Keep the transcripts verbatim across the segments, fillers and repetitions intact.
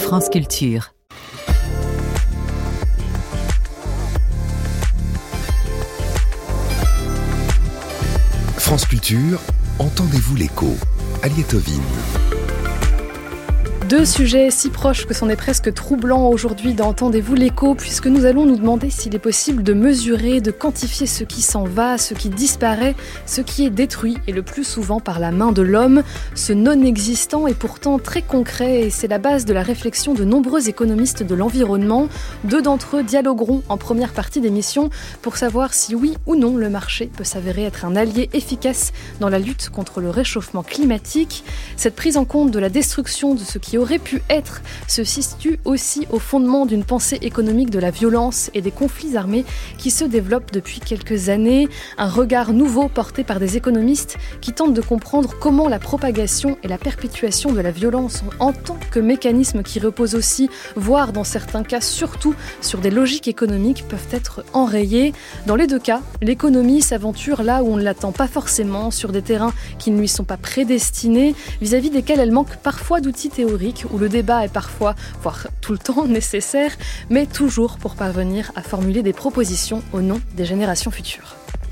France Culture. France Culture, entendez-vous l'écho? Aliette Ovine. Deux sujets si proches que c'en est presque troublant aujourd'hui d'entendez-vous l'écho, puisque nous allons nous demander s'il est possible de mesurer, de quantifier ce qui s'en va, ce qui disparaît, ce qui est détruit, et le plus souvent par la main de l'homme. Ce non-existant est pourtant très concret, et c'est la base de la réflexion de nombreux économistes de l'environnement. Deux d'entre eux dialogueront en première partie d'émission pour savoir si oui ou non le marché peut s'avérer être un allié efficace dans la lutte contre le réchauffement climatique. Cette prise en compte de la destruction de ce qui aurait pu être se situe aussi au fondement d'une pensée économique de la violence et des conflits armés qui se développent depuis quelques années. Un regard nouveau porté par des économistes qui tentent de comprendre comment la propagation et la perpétuation de la violence en tant que mécanisme qui repose aussi, voire dans certains cas surtout, sur des logiques économiques peuvent être enrayées. Dans les deux cas, l'économie s'aventure là où on ne l'attend pas forcément, sur des terrains qui ne lui sont pas prédestinés, vis-à-vis desquels elle manque parfois d'outils théoriques, où le débat est parfois, voire tout le temps, nécessaire, mais toujours pour parvenir à formuler des propositions au nom des générations futures.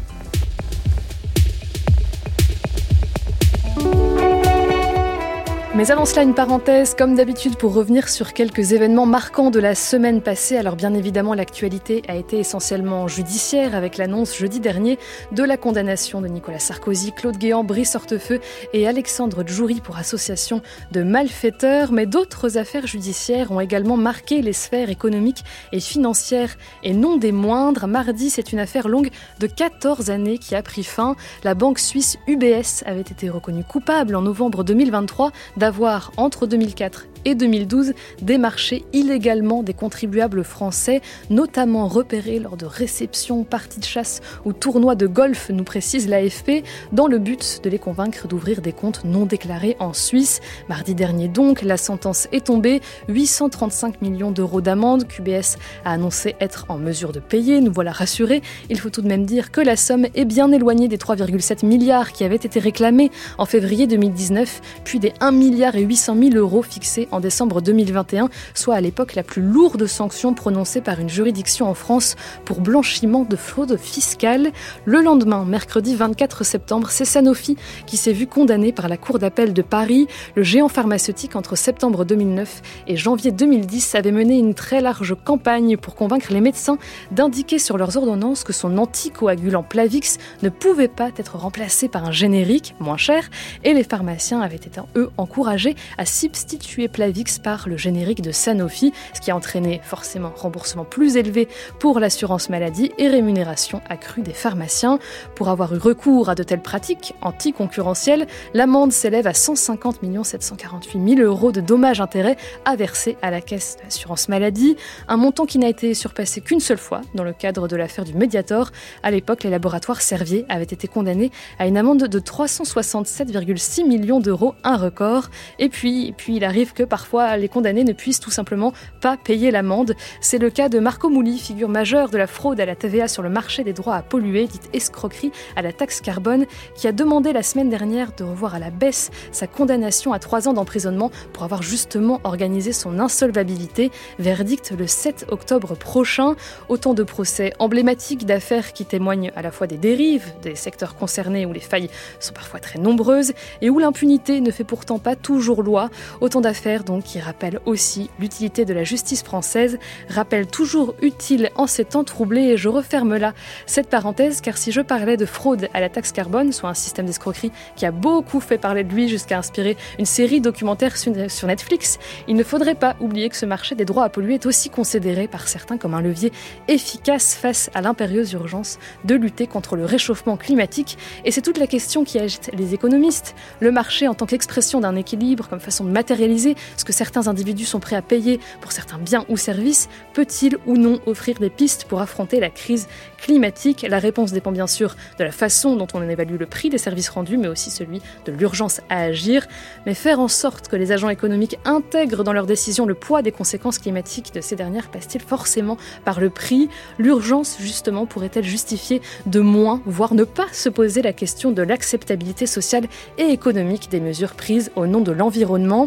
Mais avant cela, une parenthèse, comme d'habitude, pour revenir sur quelques événements marquants de la semaine passée. Alors bien évidemment, l'actualité a été essentiellement judiciaire, avec l'annonce jeudi dernier de la condamnation de Nicolas Sarkozy, Claude Guéant, Brice Hortefeux et Alexandre Djouri pour association de malfaiteurs. Mais d'autres affaires judiciaires ont également marqué les sphères économiques et financières, et non des moindres. Mardi, c'est une affaire longue de quatorze années qui a pris fin. La banque suisse U B S avait été reconnue coupable en novembre deux mille vingt-trois d'avoir, entre deux mille quatre et deux mille douze, démarché illégalement des contribuables français, notamment repérés lors de réceptions, parties de chasse ou tournois de golf, nous précise l'A F P, dans le but de les convaincre d'ouvrir des comptes non déclarés en Suisse. Mardi dernier donc, la sentence est tombée, huit cent trente-cinq millions d'euros d'amende qu'U B S a annoncé être en mesure de payer. Nous voilà rassurés. Il faut tout de même dire que la somme est bien éloignée des trois virgule sept milliards qui avaient été réclamés en février deux mille dix-neuf, puis des un milliard et huit cent mille euros fixés en décembre deux mille vingt et un, soit à l'époque la plus lourde sanction prononcée par une juridiction en France pour blanchiment de fraude fiscale. Le lendemain, mercredi vingt-quatre septembre, c'est Sanofi qui s'est vu condamné par la Cour d'appel de Paris. Le géant pharmaceutique, entre septembre deux mille neuf et janvier deux mille dix, avait mené une très large campagne pour convaincre les médecins d'indiquer sur leurs ordonnances que son anticoagulant Plavix ne pouvait pas être remplacé par un générique moins cher, et les pharmaciens avaient été, eux, encouragés à substituer Plavix par le générique de Sanofi, ce qui a entraîné forcément remboursement plus élevé pour l'assurance maladie et rémunération accrue des pharmaciens. Pour avoir eu recours à de telles pratiques anticoncurrentielles, l'amende s'élève à cent cinquante millions sept cent quarante-huit mille euros de dommages-intérêts à verser à la caisse de l'assurance maladie, un montant qui n'a été surpassé qu'une seule fois dans le cadre de l'affaire du Mediator. À l'époque, les laboratoires Servier avaient été condamnés à une amende de trois cent soixante-sept virgule six millions d'euros, un record. Et puis, et puis il arrive que parfois les condamnés ne puissent tout simplement pas payer l'amende. C'est le cas de Marco Mouli, figure majeure de la fraude à la T V A sur le marché des droits à polluer, dite escroquerie à la taxe carbone, qui a demandé la semaine dernière de revoir à la baisse sa condamnation à trois ans d'emprisonnement pour avoir justement organisé son insolvabilité. Verdict le sept octobre prochain. Autant de procès emblématiques, d'affaires qui témoignent à la fois des dérives des secteurs concernés où les failles sont parfois très nombreuses et où l'impunité ne fait pourtant pas toujours loi. Autant d'affaires donc qui rappellent aussi l'utilité de la justice française, rappellent toujours utile en ces temps troublés. Et je referme là cette parenthèse, car si je parlais de fraude à la taxe carbone, soit un système d'escroquerie qui a beaucoup fait parler de lui jusqu'à inspirer une série documentaire sur Netflix, il ne faudrait pas oublier que ce marché des droits à polluer est aussi considéré par certains comme un levier efficace face à l'impérieuse urgence de lutter contre le réchauffement climatique. Et c'est toute la question qui agite les économistes. Le marché en tant qu'expression d'un équilibre, comme façon de matérialiser ce que certains individus sont prêts à payer pour certains biens ou services, peut-il ou non offrir des pistes pour affronter la crise climatique? La réponse dépend bien sûr de la façon dont on évalue le prix des services rendus, mais aussi celui de l'urgence à agir. Mais faire en sorte que les agents économiques intègrent dans leurs décisions le poids des conséquences climatiques de ces dernières passe-t-il forcément par le prix? L'urgence, justement, pourrait-elle justifier de moins, voire ne pas se poser la question de l'acceptabilité sociale et économique des mesures prises au nom de l'environnement?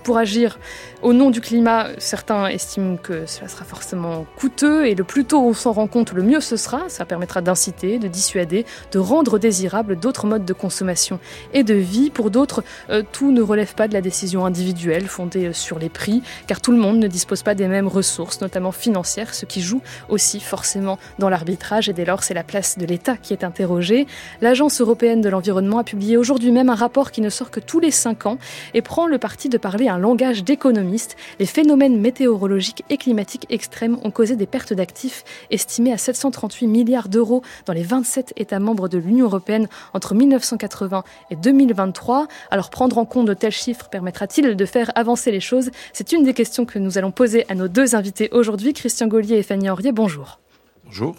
Pour agir au nom du climat, certains estiment que cela sera forcément coûteux et le plus tôt on s'en rend compte, le mieux ce sera. Ça permettra d'inciter, de dissuader, de rendre désirables d'autres modes de consommation et de vie. Pour d'autres, euh, tout ne relève pas de la décision individuelle fondée sur les prix, car tout le monde ne dispose pas des mêmes ressources, notamment financières, ce qui joue aussi forcément dans l'arbitrage. Et dès lors, c'est la place de l'État qui est interrogée. L'Agence européenne de l'environnement a publié aujourd'hui même un rapport qui ne sort que tous les cinq ans et prend le parti de parler un langage d'économiste. Les phénomènes météorologiques et climatiques extrêmes ont causé des pertes d'actifs estimées à sept cent trente-huit milliards d'euros dans les vingt-sept États membres de l'Union européenne entre mille neuf cent quatre-vingts et deux mille vingt-trois. Alors prendre en compte de tels chiffres permettra-t-il de faire avancer les choses ? C'est une des questions que nous allons poser à nos deux invités aujourd'hui, Christian Gaulier et Fanny Henriet. Bonjour. Bonjour.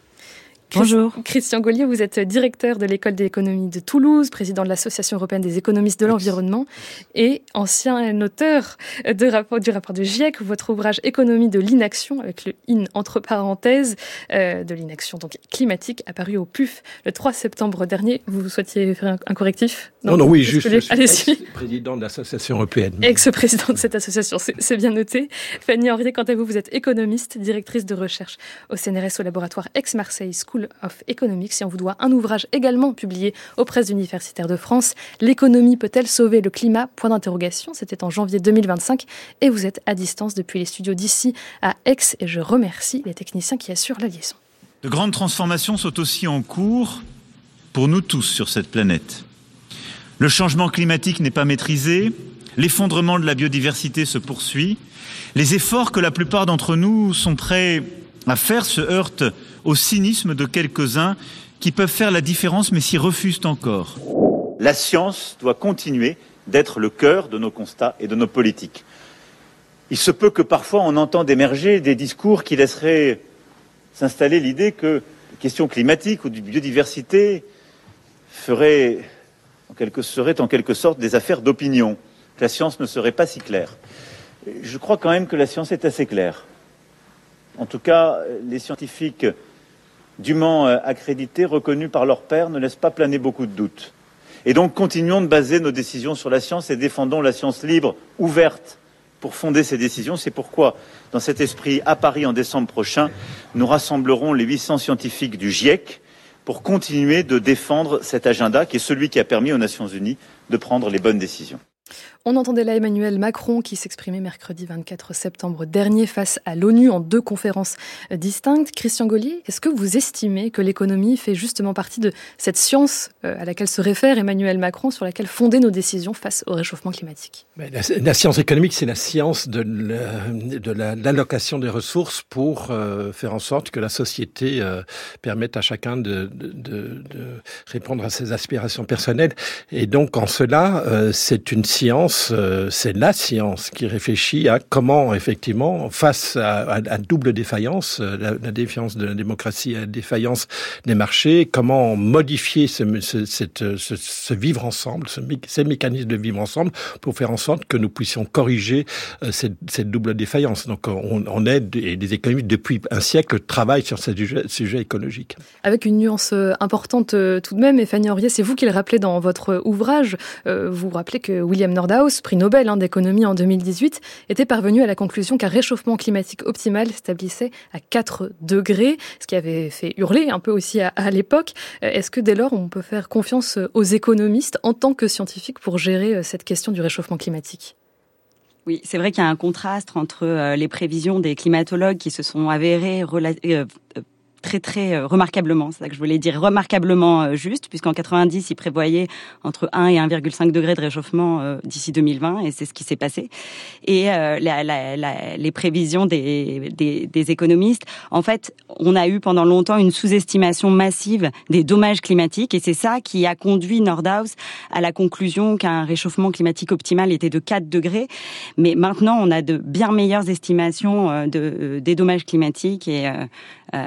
Bonjour. Christian Gaulier, vous êtes directeur de l'École d'économie de Toulouse, président de l'Association européenne des économistes de l'environnement et ancien auteur de rapport, du rapport de GIEC, votre ouvrage Économie de l'inaction, avec le in entre parenthèses, euh, de l'inaction donc climatique, apparu au P U F le trois septembre dernier. Vous souhaitiez faire un, un correctif ? Non, non, non oui, juste, je suis Allez-y. Président de l'Association européenne. Ex-président de cette association, c'est, c'est bien noté. Fanny Henriet, quant à vous, vous êtes économiste, directrice de recherche au C N R S au laboratoire Aix-Marseille School of Economics, et on vous doit un ouvrage également publié aux presses universitaires de France, L'économie peut-elle sauver le climat ? Point d'interrogation. C'était en janvier deux mille vingt-cinq et vous êtes à distance depuis les studios d'ici à Aix et je remercie les techniciens qui assurent la liaison. De grandes transformations sont aussi en cours pour nous tous sur cette planète. Le changement climatique n'est pas maîtrisé, l'effondrement de la biodiversité se poursuit, les efforts que la plupart d'entre nous sont prêts à faire se heurtent au cynisme de quelques-uns qui peuvent faire la différence mais s'y refusent encore. La science doit continuer d'être le cœur de nos constats et de nos politiques. Il se peut que parfois on entende émerger des discours qui laisseraient s'installer l'idée que les questions climatiques ou de biodiversité feraient en quelque, seraient en quelque sorte des affaires d'opinion, que la science ne serait pas si claire. Je crois quand même que la science est assez claire. En tout cas, les scientifiques dûment accrédités, reconnus par leurs pairs, ne laissent pas planer beaucoup de doutes. Et donc, continuons de baser nos décisions sur la science et défendons la science libre, ouverte, pour fonder ces décisions. C'est pourquoi, dans cet esprit, à Paris, en décembre prochain, nous rassemblerons les huit cents scientifiques du GIEC pour continuer de défendre cet agenda qui est celui qui a permis aux Nations Unies de prendre les bonnes décisions. On entendait là Emmanuel Macron qui s'exprimait mercredi vingt-quatre septembre dernier face à l'ONU en deux conférences distinctes. Christian Gaulier, est-ce que vous estimez que l'économie fait justement partie de cette science à laquelle se réfère Emmanuel Macron, sur laquelle fonder nos décisions face au réchauffement climatique ? La, la science économique, c'est la science de, la, de la, l'allocation des ressources pour euh, faire en sorte que la société euh, permette à chacun de, de, de, de répondre à ses aspirations personnelles. Et donc, en cela, euh, c'est une science, euh, c'est la science qui réfléchit à comment, effectivement, face à, à, à double défaillance, la, la défiance de la démocratie et la défaillance des marchés, comment modifier ce, ce, cette, ce, ce vivre ensemble, ce, ces mécanismes de vivre ensemble pour faire en sorte que nous puissions corriger euh, cette, cette double défaillance. Donc, on, on aide, et les économistes, depuis un siècle, travaillent sur ce sujet, sujet écologique. Avec une nuance importante euh, tout de même, et Fanny Henriet, c'est vous qui le rappelez dans votre ouvrage. Euh, vous vous rappelez que William Nordhaus, prix Nobel hein, d'économie en deux mille dix-huit, était parvenu à la conclusion qu'un réchauffement climatique optimal s'établissait à quatre degrés, ce qui avait fait hurler un peu aussi à, à l'époque. Est-ce que dès lors, on peut faire confiance aux économistes en tant que scientifiques pour gérer cette question du réchauffement climatique ? Oui, c'est vrai qu'il y a un contraste entre les prévisions des climatologues qui se sont avérées rela- euh, très très remarquablement, c'est ça que je voulais dire, remarquablement juste, puisqu'en quatre-vingt-dix, ils prévoyaient entre un et un virgule cinq degrés de réchauffement euh, d'ici deux mille vingt, et c'est ce qui s'est passé. Et euh, la, la, la, les prévisions des, des, des économistes, en fait, on a eu pendant longtemps une sous-estimation massive des dommages climatiques, et c'est ça qui a conduit Nordhaus à la conclusion qu'un réchauffement climatique optimal était de quatre degrés. Mais maintenant, on a de bien meilleures estimations euh, de, euh, des dommages climatiques, et euh, euh, la,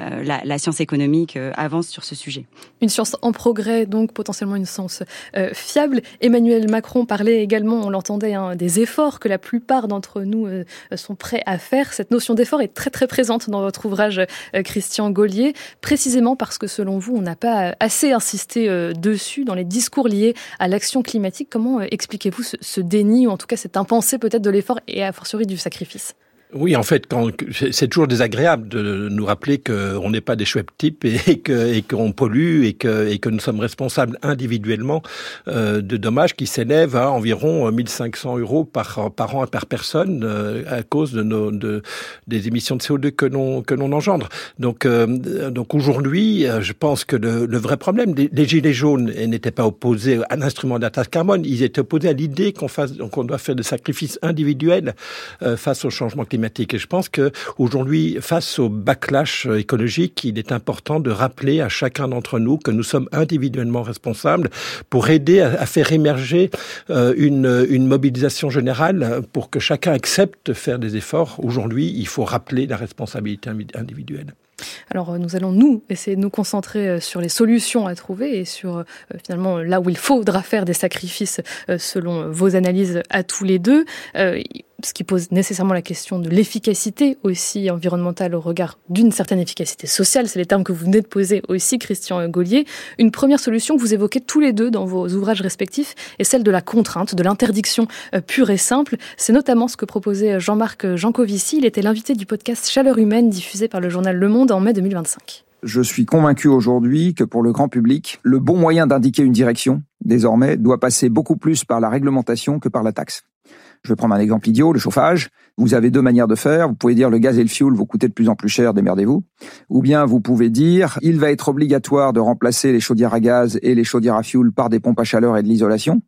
la science économique euh, avance sur ce sujet. Une science en progrès, donc potentiellement une science euh, fiable. Emmanuel Macron parlait également, on l'entendait, hein, des efforts que la plupart d'entre nous euh, sont prêts à faire. Cette notion d'effort est très très présente dans votre ouvrage, euh, Christian Gaulier, précisément parce que selon vous, on n'a pas assez insisté euh, dessus dans les discours liés à l'action climatique. Comment euh, expliquez-vous ce, ce déni, ou en tout cas cette impensée peut-être de l'effort et a fortiori du sacrifice ? Oui, en fait, quand, c'est toujours désagréable de nous rappeler qu'on n'est pas des chouettes types et que et qu'on pollue et que et que nous sommes responsables individuellement euh, de dommages qui s'élèvent à environ mille cinq cents euros par par an et par personne euh, à cause de nos de des émissions de C O deux que l'on que l'on engendre. Donc euh, donc aujourd'hui, je pense que le, le vrai problème, les, les gilets jaunes n'étaient pas opposés à l'instrument de la taxe carbone, ils étaient opposés à l'idée qu'on fasse qu'on doit faire des sacrifices individuels euh, face au changement climatique. Et je pense que aujourd'hui, face au backlash écologique, il est important de rappeler à chacun d'entre nous que nous sommes individuellement responsables pour aider à, à faire émerger euh, une, une mobilisation générale pour que chacun accepte de faire des efforts. Aujourd'hui, il faut rappeler la responsabilité individuelle. Alors nous allons, nous, essayer de nous concentrer sur les solutions à trouver et sur euh, finalement là où il faudra faire des sacrifices euh, selon vos analyses à tous les deux. Euh, ce qui pose nécessairement la question de l'efficacité aussi environnementale au regard d'une certaine efficacité sociale. C'est les termes que vous venez de poser aussi, Christian Gaulier. Une première solution que vous évoquez tous les deux dans vos ouvrages respectifs est celle de la contrainte, de l'interdiction pure et simple. C'est notamment ce que proposait Jean-Marc Jancovici. Il était l'invité du podcast Chaleur humaine diffusé par le journal Le Monde en mai deux mille vingt-cinq. Je suis convaincu aujourd'hui que pour le grand public, le bon moyen d'indiquer une direction, désormais, doit passer beaucoup plus par la réglementation que par la taxe. Je vais prendre un exemple idiot, le chauffage. Vous avez deux manières de faire. Vous pouvez dire le gaz et le fioul vous coûtez de plus en plus cher, démerdez-vous. Ou bien vous pouvez dire il va être obligatoire de remplacer les chaudières à gaz et les chaudières à fioul par des pompes à chaleur et de l'isolation.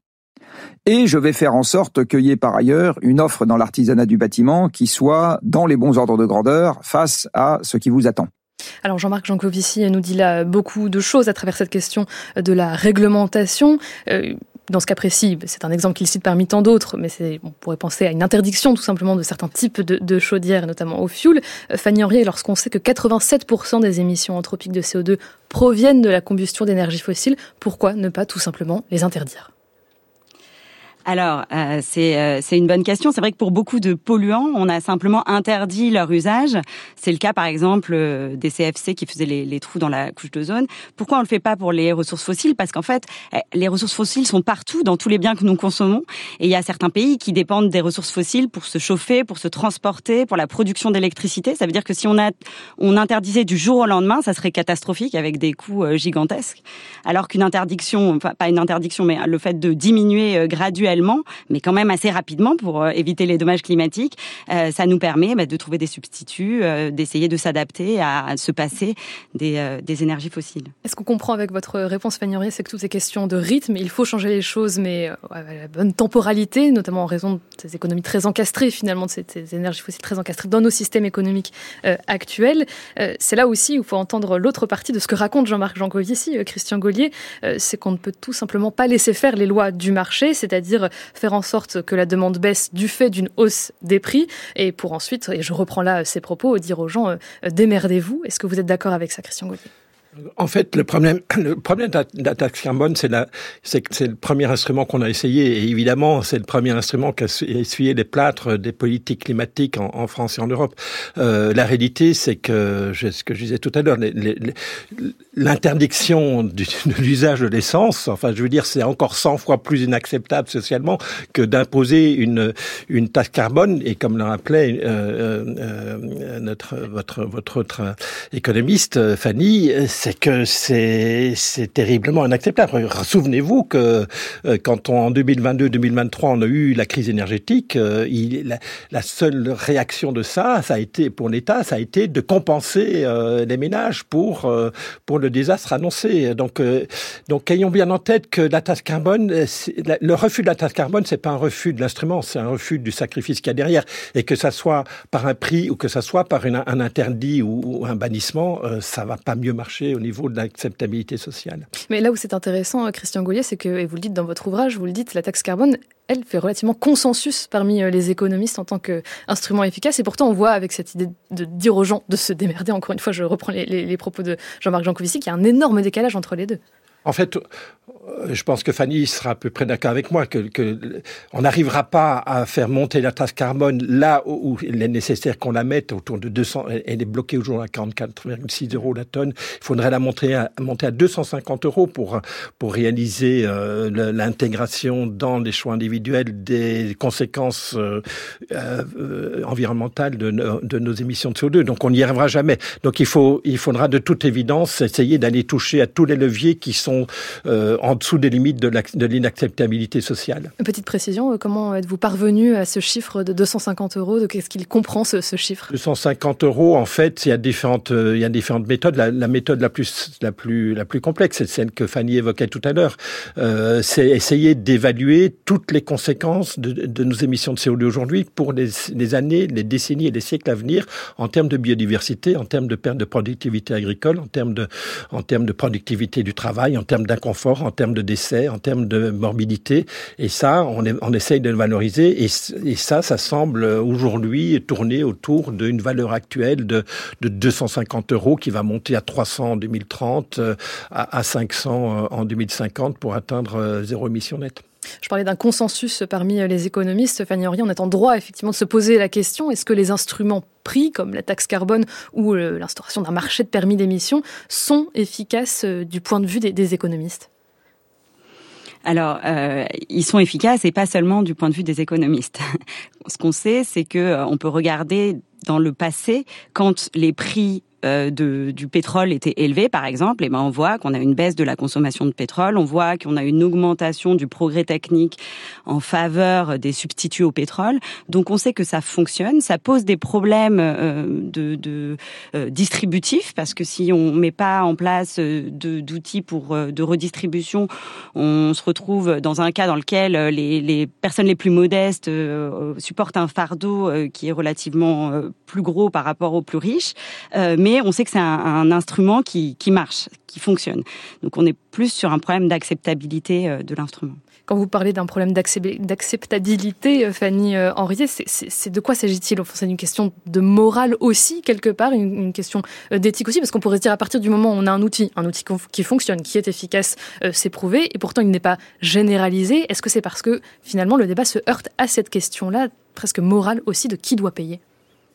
Et je vais faire en sorte qu'il y ait par ailleurs une offre dans l'artisanat du bâtiment qui soit dans les bons ordres de grandeur face à ce qui vous attend. Alors Jean-Marc Jancovici nous dit là beaucoup de choses à travers cette question de la réglementation. Euh, Dans ce cas précis, c'est un exemple qu'il cite parmi tant d'autres, mais c'est, on pourrait penser à une interdiction tout simplement de certains types de, de chaudières, notamment au fioul. Fanny Henriet, lorsqu'on sait que quatre-vingt-sept pour cent des émissions anthropiques de C O deux proviennent de la combustion d'énergie fossile, pourquoi ne pas tout simplement les interdire ? Alors, euh, c'est euh, c'est une bonne question. C'est vrai que pour beaucoup de polluants, on a simplement interdit leur usage. C'est le cas, par exemple, euh, des C F C qui faisaient les, les trous dans la couche d'ozone. Pourquoi on le fait pas pour les ressources fossiles ? Parce qu'en fait, les ressources fossiles sont partout, dans tous les biens que nous consommons. Et il y a certains pays qui dépendent des ressources fossiles pour se chauffer, pour se transporter, pour la production d'électricité. Ça veut dire que si on a on interdisait du jour au lendemain, ça serait catastrophique avec des coûts euh, gigantesques. Alors qu'une interdiction, enfin pas une interdiction, mais le fait de diminuer euh, graduellement, mais quand même assez rapidement pour euh, éviter les dommages climatiques, euh, ça nous permet bah, de trouver des substituts, euh, d'essayer de s'adapter à, à se passer des, euh, des énergies fossiles. Est-ce qu'on comprend avec votre réponse, Fanny Henriet, c'est que tout est question de rythme, il faut changer les choses, mais euh, à la bonne temporalité, notamment en raison de ces économies très encastrées, finalement, de ces, ces énergies fossiles très encastrées dans nos systèmes économiques euh, actuels. Euh, c'est là aussi où il faut entendre l'autre partie de ce que raconte Jean-Marc Jancovici, euh, Christian Gaulier, euh, c'est qu'on ne peut tout simplement pas laisser faire les lois du marché, c'est-à-dire faire en sorte que la demande baisse du fait d'une hausse des prix, et pour ensuite, et je reprends là ces propos, dire aux gens euh, démerdez-vous. Est-ce que vous êtes d'accord avec ça, Christian Gaulier ? En fait, le problème, le problème de la taxe carbone, c'est la, c'est que c'est le premier instrument qu'on a essayé. Et évidemment, c'est le premier instrument qui a essuyé les plâtres des politiques climatiques en, en France et en Europe. Euh, la réalité, c'est que, ce que je disais tout à l'heure, les, les, l'interdiction du, de l'usage de l'essence, enfin, je veux dire, c'est encore cent fois plus inacceptable socialement que d'imposer une, une taxe carbone. Et comme le rappelait euh, euh, notre, votre, votre autre économiste, Fanny, c'est que c'est, c'est terriblement inacceptable. Souvenez-vous que euh, quand on, en deux mille vingt-deux deux mille vingt-trois, on a eu la crise énergétique, euh, il, la, la seule réaction de ça, ça a été pour l'État, ça a été de compenser euh, les ménages pour euh, pour le désastre annoncé. Donc euh, donc ayons bien en tête que la taxe carbone, la, le refus de la taxe carbone, c'est pas un refus de l'instrument, c'est un refus du sacrifice qu'il y a derrière, et que ça soit par un prix ou que ça soit par une, un interdit ou, ou un bannissement, euh, ça va pas mieux marcher au niveau de l'acceptabilité sociale. Mais là où c'est intéressant, Christian Gaulier, c'est que, et vous le dites dans votre ouvrage, vous le dites, la taxe carbone, elle fait relativement consensus parmi les économistes en tant qu'instrument efficace. Et pourtant, on voit avec cette idée de dire aux gens de se démerder, encore une fois, je reprends les, les, les propos de Jean-Marc Jancovici, qu'il y a un énorme décalage entre les deux. En fait, je pense que Fanny sera à peu près d'accord avec moi, que, que on n'arrivera pas à faire monter la taxe carbone là où, où il est nécessaire qu'on la mette, autour de deux cents, elle est bloquée aujourd'hui à quarante-quatre virgule six euros la tonne. Il faudrait la monter à, monter à deux cent cinquante euros pour, pour réaliser euh, l'intégration dans les choix individuels des conséquences euh, euh, environnementales de, de nos émissions de C O deux. Donc on n'y arrivera jamais. Donc il faut, il faudra de toute évidence essayer d'aller toucher à tous les leviers qui sont Euh, en dessous des limites de, de l'inacceptabilité sociale. Une petite précision, comment êtes-vous parvenu à ce chiffre de deux cent cinquante euros? De qu'est-ce qu'il comprend ce, ce chiffre? deux cent cinquante euros, en fait, il y a différentes, euh, il y a différentes méthodes. La, la méthode la plus, la plus, la plus complexe, c'est celle que Fanny évoquait tout à l'heure. Euh, c'est essayer d'évaluer toutes les conséquences de, de nos émissions de C O deux aujourd'hui pour les, les années, les décennies et les siècles à venir en termes de biodiversité, en termes de perte de productivité agricole, en termes de, en termes de productivité du travail, en termes d'inconfort, en termes de décès, en termes de morbidité. Et ça, on, est, on essaye de le valoriser. Et, et ça, ça semble aujourd'hui tourner autour d'une valeur actuelle de, de deux cent cinquante euros qui va monter à trois cents en deux mille trente, à, à cinq cents en deux mille cinquante pour atteindre zéro émission nette. Je parlais d'un consensus parmi les économistes. Fanny Henriet, on est en droit effectivement de se poser la question, est-ce que les instruments pris, comme la taxe carbone ou l'instauration d'un marché de permis d'émission, sont efficaces du point de vue des, des économistes ? Alors, euh, ils sont efficaces et pas seulement du point de vue des économistes. Ce qu'on sait, c'est que euh, on peut regarder dans le passé, quand les prix Euh, de, du pétrole était élevé, par exemple, et ben on voit qu'on a une baisse de la consommation de pétrole, on voit qu'on a une augmentation du progrès technique en faveur des substituts au pétrole. Donc on sait que ça fonctionne, ça pose des problèmes euh, de, de euh, distributifs, parce que si on met pas en place de, d'outils pour euh, de redistribution, on se retrouve dans un cas dans lequel les, les personnes les plus modestes euh, supportent un fardeau euh, qui est relativement euh, plus gros par rapport aux plus riches, euh, mais on sait que c'est un, un instrument qui, qui marche, qui fonctionne. Donc on est plus sur un problème d'acceptabilité de l'instrument. Quand vous parlez d'un problème d'acceptabilité, Fanny Henriet, c'est, c'est, c'est de quoi s'agit-il? Enfin, c'est une question de morale aussi, quelque part, une, une question d'éthique aussi, parce qu'on pourrait se dire à partir du moment où on a un outil, un outil qui fonctionne, qui est efficace, euh, c'est prouvé, et pourtant il n'est pas généralisé. Est-ce que c'est parce que finalement le débat se heurte à cette question-là, presque morale aussi, de qui doit payer?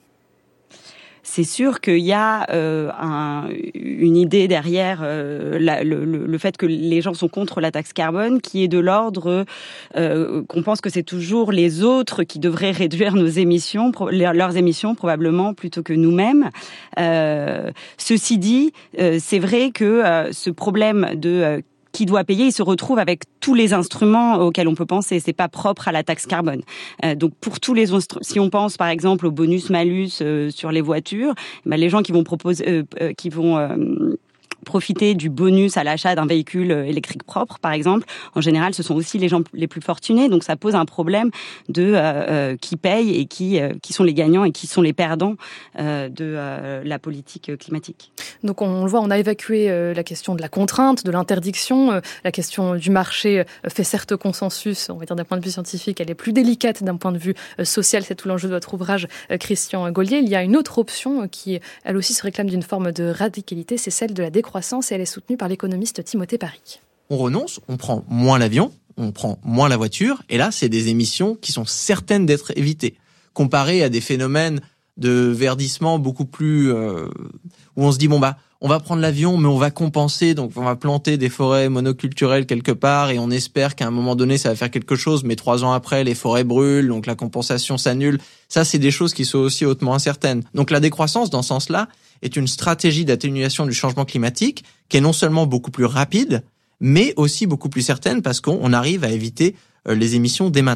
C'est sûr qu'il y a euh, un, une idée derrière euh, la, le, le fait que les gens sont contre la taxe carbone, qui est de l'ordre euh, qu'on pense que c'est toujours les autres qui devraient réduire nos émissions, leurs émissions probablement, plutôt que nous-mêmes. Euh, ceci dit, euh, c'est vrai que euh, ce problème de euh, qui doit payer, il se retrouve avec tous les instruments auxquels on peut penser. C'est pas propre à la taxe carbone. Euh, donc pour tous les instruments, si on pense par exemple au bonus-malus euh, sur les voitures, ben, les gens qui vont proposer, euh, euh, qui vont euh, profiter du bonus à l'achat d'un véhicule électrique propre, par exemple, en général, ce sont aussi les gens les plus fortunés. Donc, ça pose un problème de euh, euh, qui paye et qui euh, qui sont les gagnants et qui sont les perdants euh, de euh, la politique climatique. Donc, on le voit, on a évacué euh, la question de la contrainte, de l'interdiction. Euh, la question du marché euh, fait certes consensus, on va dire d'un point de vue scientifique, elle est plus délicate d'un point de vue euh, social. C'est tout l'enjeu de votre ouvrage, euh, Christian Gaulier. Il y a une autre option euh, qui, elle aussi, se réclame d'une forme de radicalité, c'est celle de la décroissance. Et elle est soutenue par l'économiste Timothée Parry. On renonce, on prend moins l'avion, on prend moins la voiture, et là, c'est des émissions qui sont certaines d'être évitées. Comparé à des phénomènes de verdissement beaucoup plus... Euh, où on se dit, bon bah, on va prendre l'avion, mais on va compenser, donc on va planter des forêts monoculturelles quelque part, et on espère qu'à un moment donné, ça va faire quelque chose, mais trois ans après, les forêts brûlent, donc la compensation s'annule. Ça, c'est des choses qui sont aussi hautement incertaines. Donc la décroissance, dans ce sens-là, est une stratégie d'atténuation du changement climatique qui est non seulement beaucoup plus rapide, mais aussi beaucoup plus certaine parce qu'on arrive à éviter les émissions dès maintenant.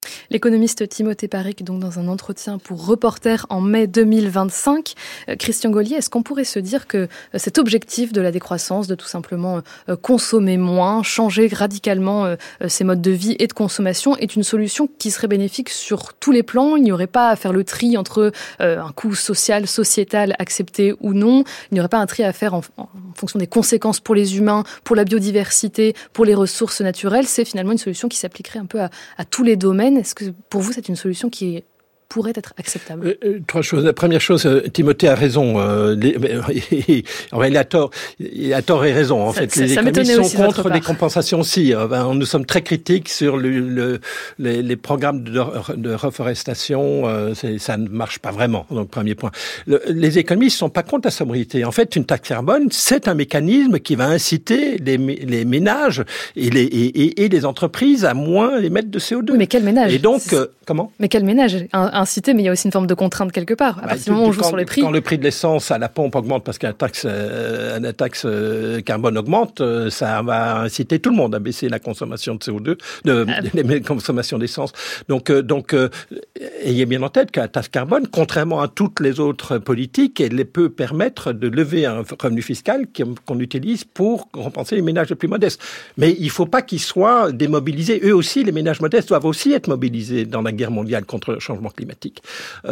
L'économiste Timothée Parric, donc dans un entretien pour Reporter en mai deux mille vingt-cinq. Euh, Christian Gaulier, est-ce qu'on pourrait se dire que euh, cet objectif de la décroissance, de tout simplement euh, consommer moins, changer radicalement euh, ses modes de vie et de consommation, est une solution qui serait bénéfique sur tous les plans? Il n'y aurait pas à faire le tri entre euh, un coût social, sociétal, accepté ou non. Il n'y aurait pas un tri à faire en, en fonction des conséquences pour les humains, pour la biodiversité, pour les ressources naturelles. C'est finalement une solution qui s'appliquerait un peu à, à tous les domaines. Est-ce que pour vous, c'est une solution qui est pourrait être acceptable? Euh, trois choses. La première chose, euh, Timothée a raison. Euh, les, enfin, il a tort. Il a tort et raison. En ça, fait, ça, les ça économistes sont contre les compensations aussi. Euh, ben, nous sommes très critiques sur le, le, les, les programmes de, de reforestation. Euh, c'est, ça ne marche pas vraiment. Donc, premier point. Le, les économistes sont pas contre la sobriété. En fait, une taxe carbone, c'est un mécanisme qui va inciter les, les ménages et les, et, et, et les entreprises à moins émettre de C O deux. Oui, mais quel ménage? Et donc, euh, comment? Mais quel ménage? un, incité, mais il y a aussi une forme de contrainte quelque part. À bah, partir du moment où on joue quand, sur les prix. Quand le prix de l'essence à la pompe augmente parce que la taxe, euh, la taxe euh, carbone augmente, euh, ça va inciter tout le monde à baisser la consommation de C O deux, de, ah. les consommations d'essence. Donc, euh, donc euh, ayez bien en tête que la taxe carbone, contrairement à toutes les autres politiques, elle peut permettre de lever un revenu fiscal qu'on utilise pour compenser les ménages les plus modestes. Mais il ne faut pas qu'ils soient démobilisés. Eux aussi, les ménages modestes doivent aussi être mobilisés dans la guerre mondiale contre le changement climatique.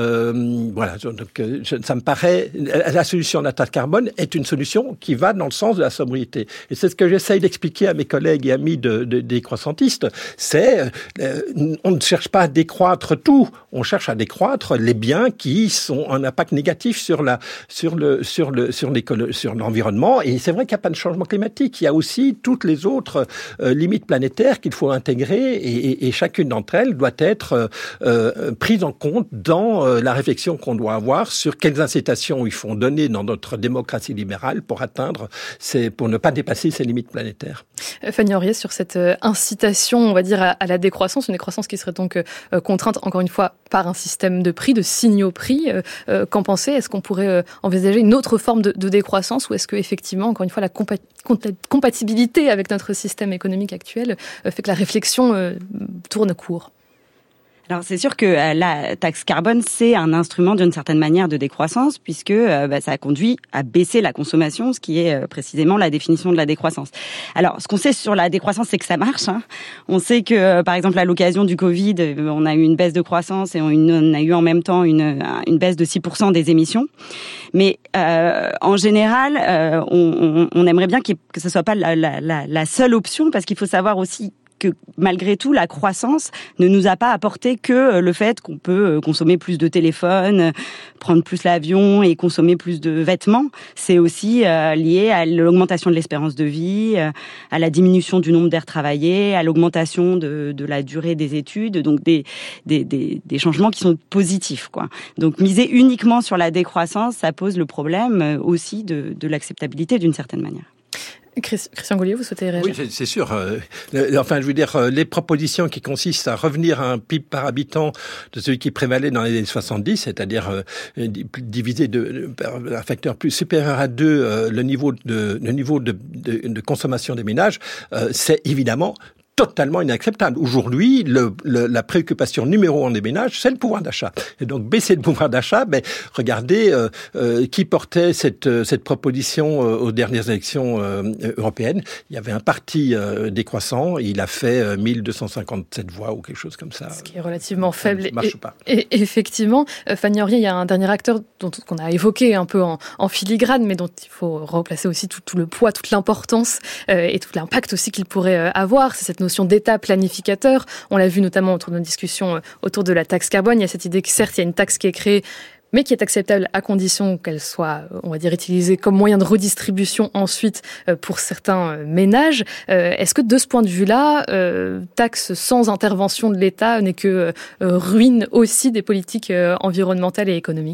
Euh, voilà, donc ça me paraît, la solution de la taxe carbone est une solution qui va dans le sens de la sobriété. Et c'est ce que j'essaye d'expliquer à mes collègues et amis de, de, des croissantistes. C'est, euh, on ne cherche pas à décroître tout, on cherche à décroître les biens qui sont un impact négatif sur la, sur le, sur le, sur l'écolo, sur l'environnement. Et c'est vrai qu'il n'y a pas de changement climatique. Il y a aussi toutes les autres euh, limites planétaires qu'il faut intégrer, et, et, et chacune d'entre elles doit être euh, prise en compte dans euh, la réflexion qu'on doit avoir sur quelles incitations il faut donner dans notre démocratie libérale pour atteindre ces, pour ne pas dépasser ces limites planétaires. Fanny Henriet, sur cette euh, incitation, on va dire, à, à la décroissance, une décroissance qui serait donc euh, contrainte, encore une fois, par un système de prix, de signaux prix. Euh, euh, qu'en pensez? Est-ce qu'on pourrait euh, envisager une autre forme de, de décroissance, ou est-ce que effectivement, encore une fois, la compa- compatibilité avec notre système économique actuel euh, fait que la réflexion euh, tourne court? Alors c'est sûr que euh, la taxe carbone, c'est un instrument d'une certaine manière de décroissance, puisque euh, bah, ça conduit à baisser la consommation, ce qui est euh, précisément la définition de la décroissance. Alors ce qu'on sait sur la décroissance, c'est que ça marche. Hein. On sait que euh, par exemple à l'occasion du Covid, euh, on a eu une baisse de croissance et on, on a eu en même temps une, une baisse de six pour cent des émissions. Mais euh, en général, euh, on, on, on aimerait bien que ce soit pas la, la, la, la seule option, parce qu'il faut savoir aussi que malgré tout, la croissance ne nous a pas apporté que le fait qu'on peut consommer plus de téléphones, prendre plus l'avion et consommer plus de vêtements. C'est aussi euh, lié à l'augmentation de l'espérance de vie, euh, à la diminution du nombre d'heures travaillées, à l'augmentation de, de la durée des études, donc des, des, des, des changements qui sont positifs, quoi. Donc miser uniquement sur la décroissance, ça pose le problème aussi de, de l'acceptabilité d'une certaine manière. Christian Gaulier, vous souhaitez réagir? Oui, c'est sûr. Euh, enfin, je veux dire, les propositions qui consistent à revenir à un P I B par habitant de celui qui prévalait dans les années soixante-dix, c'est-à-dire euh, diviser de, par un facteur plus supérieur à deux euh, le niveau de le niveau de, de, de consommation des ménages, euh, c'est évidemment totalement inacceptable. Aujourd'hui, le, le, la préoccupation numéro un des ménages, c'est le pouvoir d'achat. Et donc, baisser le pouvoir d'achat, ben, regardez euh, euh, qui portait cette, cette proposition euh, aux dernières élections euh, européennes. Il y avait un parti euh, décroissant, il a fait euh, mille deux cent cinquante-sept voix ou quelque chose comme ça. Ce qui est relativement faible. Ça ne marche pas. Et, et effectivement, Fanny Henriet, il y a un dernier acteur dont, qu'on a évoqué un peu en, en filigrane, mais dont il faut replacer aussi tout, tout le poids, toute l'importance euh, et tout l'impact aussi qu'il pourrait euh, avoir. C'est cette notion d'État planificateur. On l'a vu notamment autour de nos discussions autour de la taxe carbone. Il y a cette idée que certes, il y a une taxe qui est créée, mais qui est acceptable à condition qu'elle soit, on va dire, utilisée comme moyen de redistribution ensuite pour certains ménages. Est-ce que de ce point de vue-là, taxe sans intervention de l'État n'est que ruine aussi des politiques environnementales et économiques ?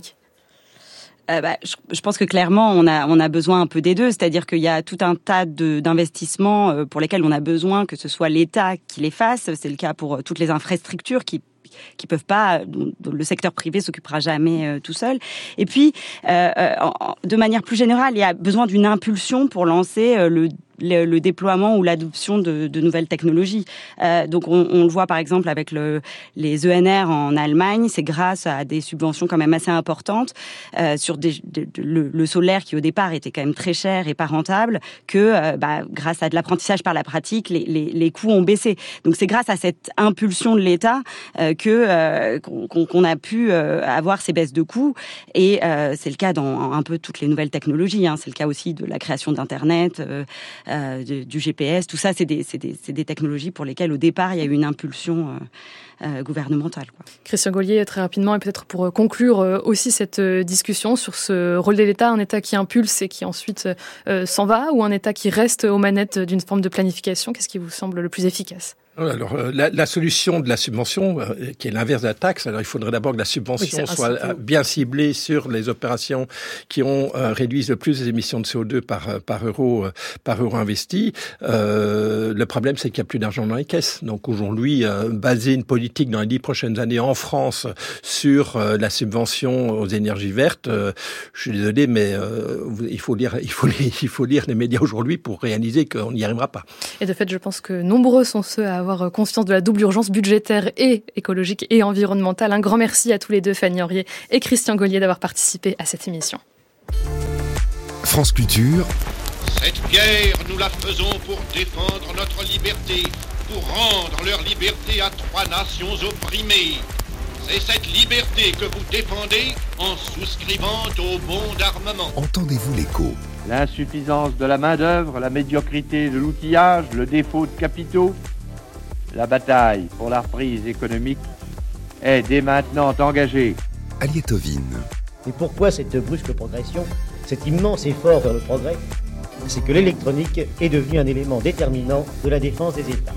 Euh, bah, je, je pense que clairement on a on a besoin un peu des deux, c'est-à-dire qu'il y a tout un tas de d'investissements euh, pour lesquels on a besoin que ce soit l'État qui les fasse. C'est le cas pour toutes les infrastructures qui qui peuvent pas, dont le secteur privé s'occupera jamais euh, tout seul. Et puis, euh, euh, de manière plus générale, il y a besoin d'une impulsion pour lancer euh, le le, le déploiement ou l'adoption de, de nouvelles technologies. Euh, donc on, on le voit par exemple avec le, les E N R en Allemagne, c'est grâce à des subventions quand même assez importantes euh, sur des, de, de, le, le solaire qui au départ était quand même très cher et pas rentable, que euh, bah, grâce à de l'apprentissage par la pratique, les, les, les coûts ont baissé. Donc c'est grâce à cette impulsion de l'État euh, que euh, qu'on, qu'on a pu euh, avoir ces baisses de coûts, et euh, c'est le cas dans un peu toutes les nouvelles technologies. Hein. C'est le cas aussi de la création d'Internet, euh, euh, du, du G P S. Tout ça, c'est des, c'est des, c'est des technologies pour lesquelles au départ il y a eu une impulsion euh, Euh, gouvernementale, quoi. Christian Gaulier, très rapidement, et peut-être pour conclure euh, aussi cette euh, discussion sur ce rôle de l'État, un État qui impulse et qui ensuite euh, s'en va, ou un État qui reste aux manettes d'une forme de planification, qu'est-ce qui vous semble le plus efficace ? Alors, la, la solution de la subvention, euh, qui est l'inverse de la taxe, alors il faudrait d'abord que la subvention oui, soit peu... bien ciblée sur les opérations qui ont euh, réduit le plus les émissions de C O deux par, par, euro, euh, par euro investi. Euh, le problème, c'est qu'il n'y a plus d'argent dans les caisses. Donc aujourd'hui, euh, baser une politique dans les dix prochaines années en France sur euh, la subvention aux énergies vertes, euh, je suis désolé, mais euh, il faut lire, il faut, il faut lire les médias aujourd'hui pour réaliser qu'on n'y arrivera pas. Et de fait, je pense que nombreux sont ceux à avoir conscience de la double urgence budgétaire et écologique et environnementale. Un grand merci à tous les deux, Fanny Henriet et Christian Gaulier, d'avoir participé à cette émission. France Culture. Cette guerre, nous la faisons pour défendre notre liberté, pour rendre leur liberté à trois nations opprimées. C'est cette liberté que vous défendez en souscrivant au bon d'armement. Entendez-vous l'écho ? L'insuffisance de la main-d'œuvre, la médiocrité de l'outillage, le défaut de capitaux. La bataille pour la reprise économique est dès maintenant engagée. Aliette Ovine. Et pourquoi cette brusque progression, cet immense effort vers le progrès ? C'est que l'électronique est devenue un élément déterminant de la défense des États.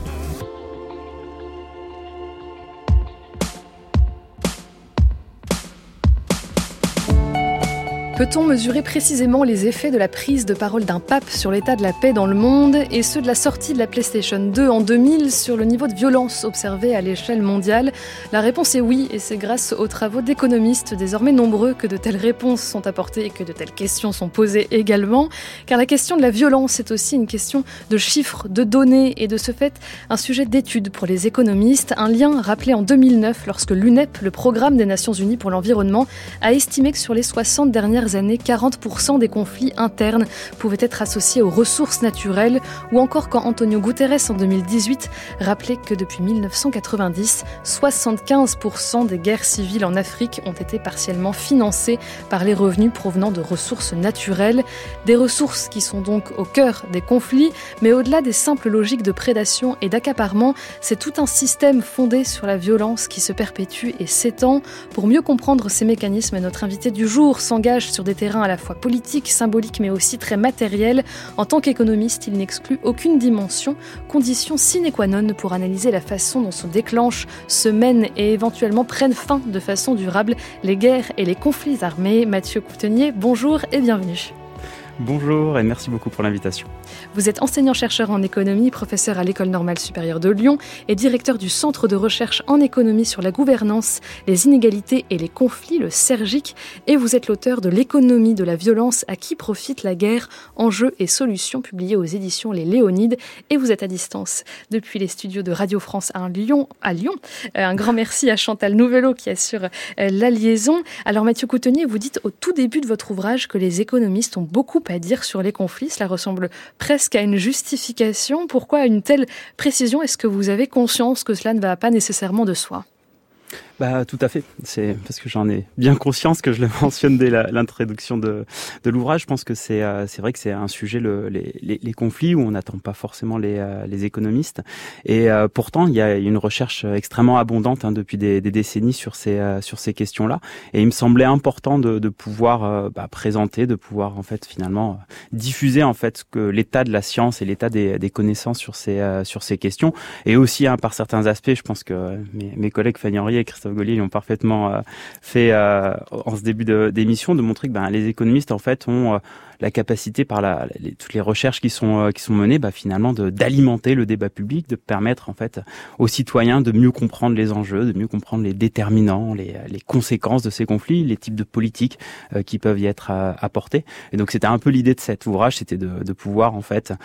Peut-on mesurer précisément les effets de la prise de parole d'un pape sur l'état de la paix dans le monde et ceux de la sortie de la PlayStation deux en deux mille sur le niveau de violence observé à l'échelle mondiale ? La réponse est oui, et c'est grâce aux travaux d'économistes désormais nombreux que de telles réponses sont apportées et que de telles questions sont posées également. Car la question de la violence est aussi une question de chiffres, de données et de ce fait un sujet d'étude pour les économistes. Un lien rappelé en deux mille neuf lorsque l'U N E P, le Programme des Nations Unies pour l'environnement, a estimé que sur les soixante dernières années, quarante pour cent des conflits internes pouvaient être associés aux ressources naturelles, ou encore quand Antonio Guterres en deux mille dix-huit rappelait que depuis mille neuf cent quatre-vingt-dix, soixante-quinze pour cent des guerres civiles en Afrique ont été partiellement financées par les revenus provenant de ressources naturelles, des ressources qui sont donc au cœur des conflits, mais au-delà des simples logiques de prédation et d'accaparement, c'est tout un système fondé sur la violence qui se perpétue et s'étend. Pour mieux comprendre ces mécanismes, notre invité du jour s'engage sur des terrains à la fois politiques, symboliques, mais aussi très matériels. En tant qu'économiste, il n'exclut aucune dimension, condition sine qua non pour analyser la façon dont se déclenchent, se mènent et éventuellement prennent fin de façon durable les guerres et les conflits armés. Mathieu Coutenier, bonjour et bienvenue. Bonjour et merci beaucoup pour l'invitation. Vous êtes enseignant-chercheur en économie, professeur à l'École normale supérieure de Lyon et directeur du Centre de recherche en économie sur la gouvernance, les inégalités et les conflits, le CERGIC, et vous êtes l'auteur de L'économie de la violence, à qui profite la guerre, enjeux et solutions, publié aux éditions Les Léonides, et vous êtes à distance depuis les studios de Radio France à Lyon. À Lyon. Un grand merci à Chantal Nouvelot qui assure la liaison. Alors Mathieu Coutenier, vous dites au tout début de votre ouvrage que les économistes ont beaucoup à dire sur les conflits. Cela ressemble presque à une justification. Pourquoi une telle précision ? Est-ce que vous avez conscience que cela ne va pas nécessairement de soi ? Bah, tout à fait. C'est parce que j'en ai bien conscience que je le mentionne dès la, l'introduction de, de l'ouvrage. Je pense que c'est, euh, c'est vrai que c'est un sujet, le, les, les, les conflits, où on n'attend pas forcément les, euh, les économistes. Et euh, pourtant, il y a une recherche extrêmement abondante hein, depuis des, des décennies sur ces, euh, sur ces questions-là. Et il me semblait important de, de pouvoir euh, bah, présenter, de pouvoir en fait finalement diffuser en fait que l'état de la science et l'état des, des connaissances sur ces, euh, sur ces questions. Et aussi hein, par certains aspects, je pense que mes, mes collègues Fanny Henriet et Christophe Gaulier ont parfaitement euh, fait euh, en ce début de, d'émission de montrer que ben, les économistes en fait ont euh, la capacité par la, les, toutes les recherches qui sont euh, qui sont menées bah, finalement de, d'alimenter le débat public, de permettre en fait aux citoyens de mieux comprendre les enjeux, de mieux comprendre les déterminants, les, les conséquences de ces conflits, les types de politiques euh, qui peuvent y être euh, apportés. Et donc c'était un peu l'idée de cet ouvrage, c'était de, de pouvoir en fait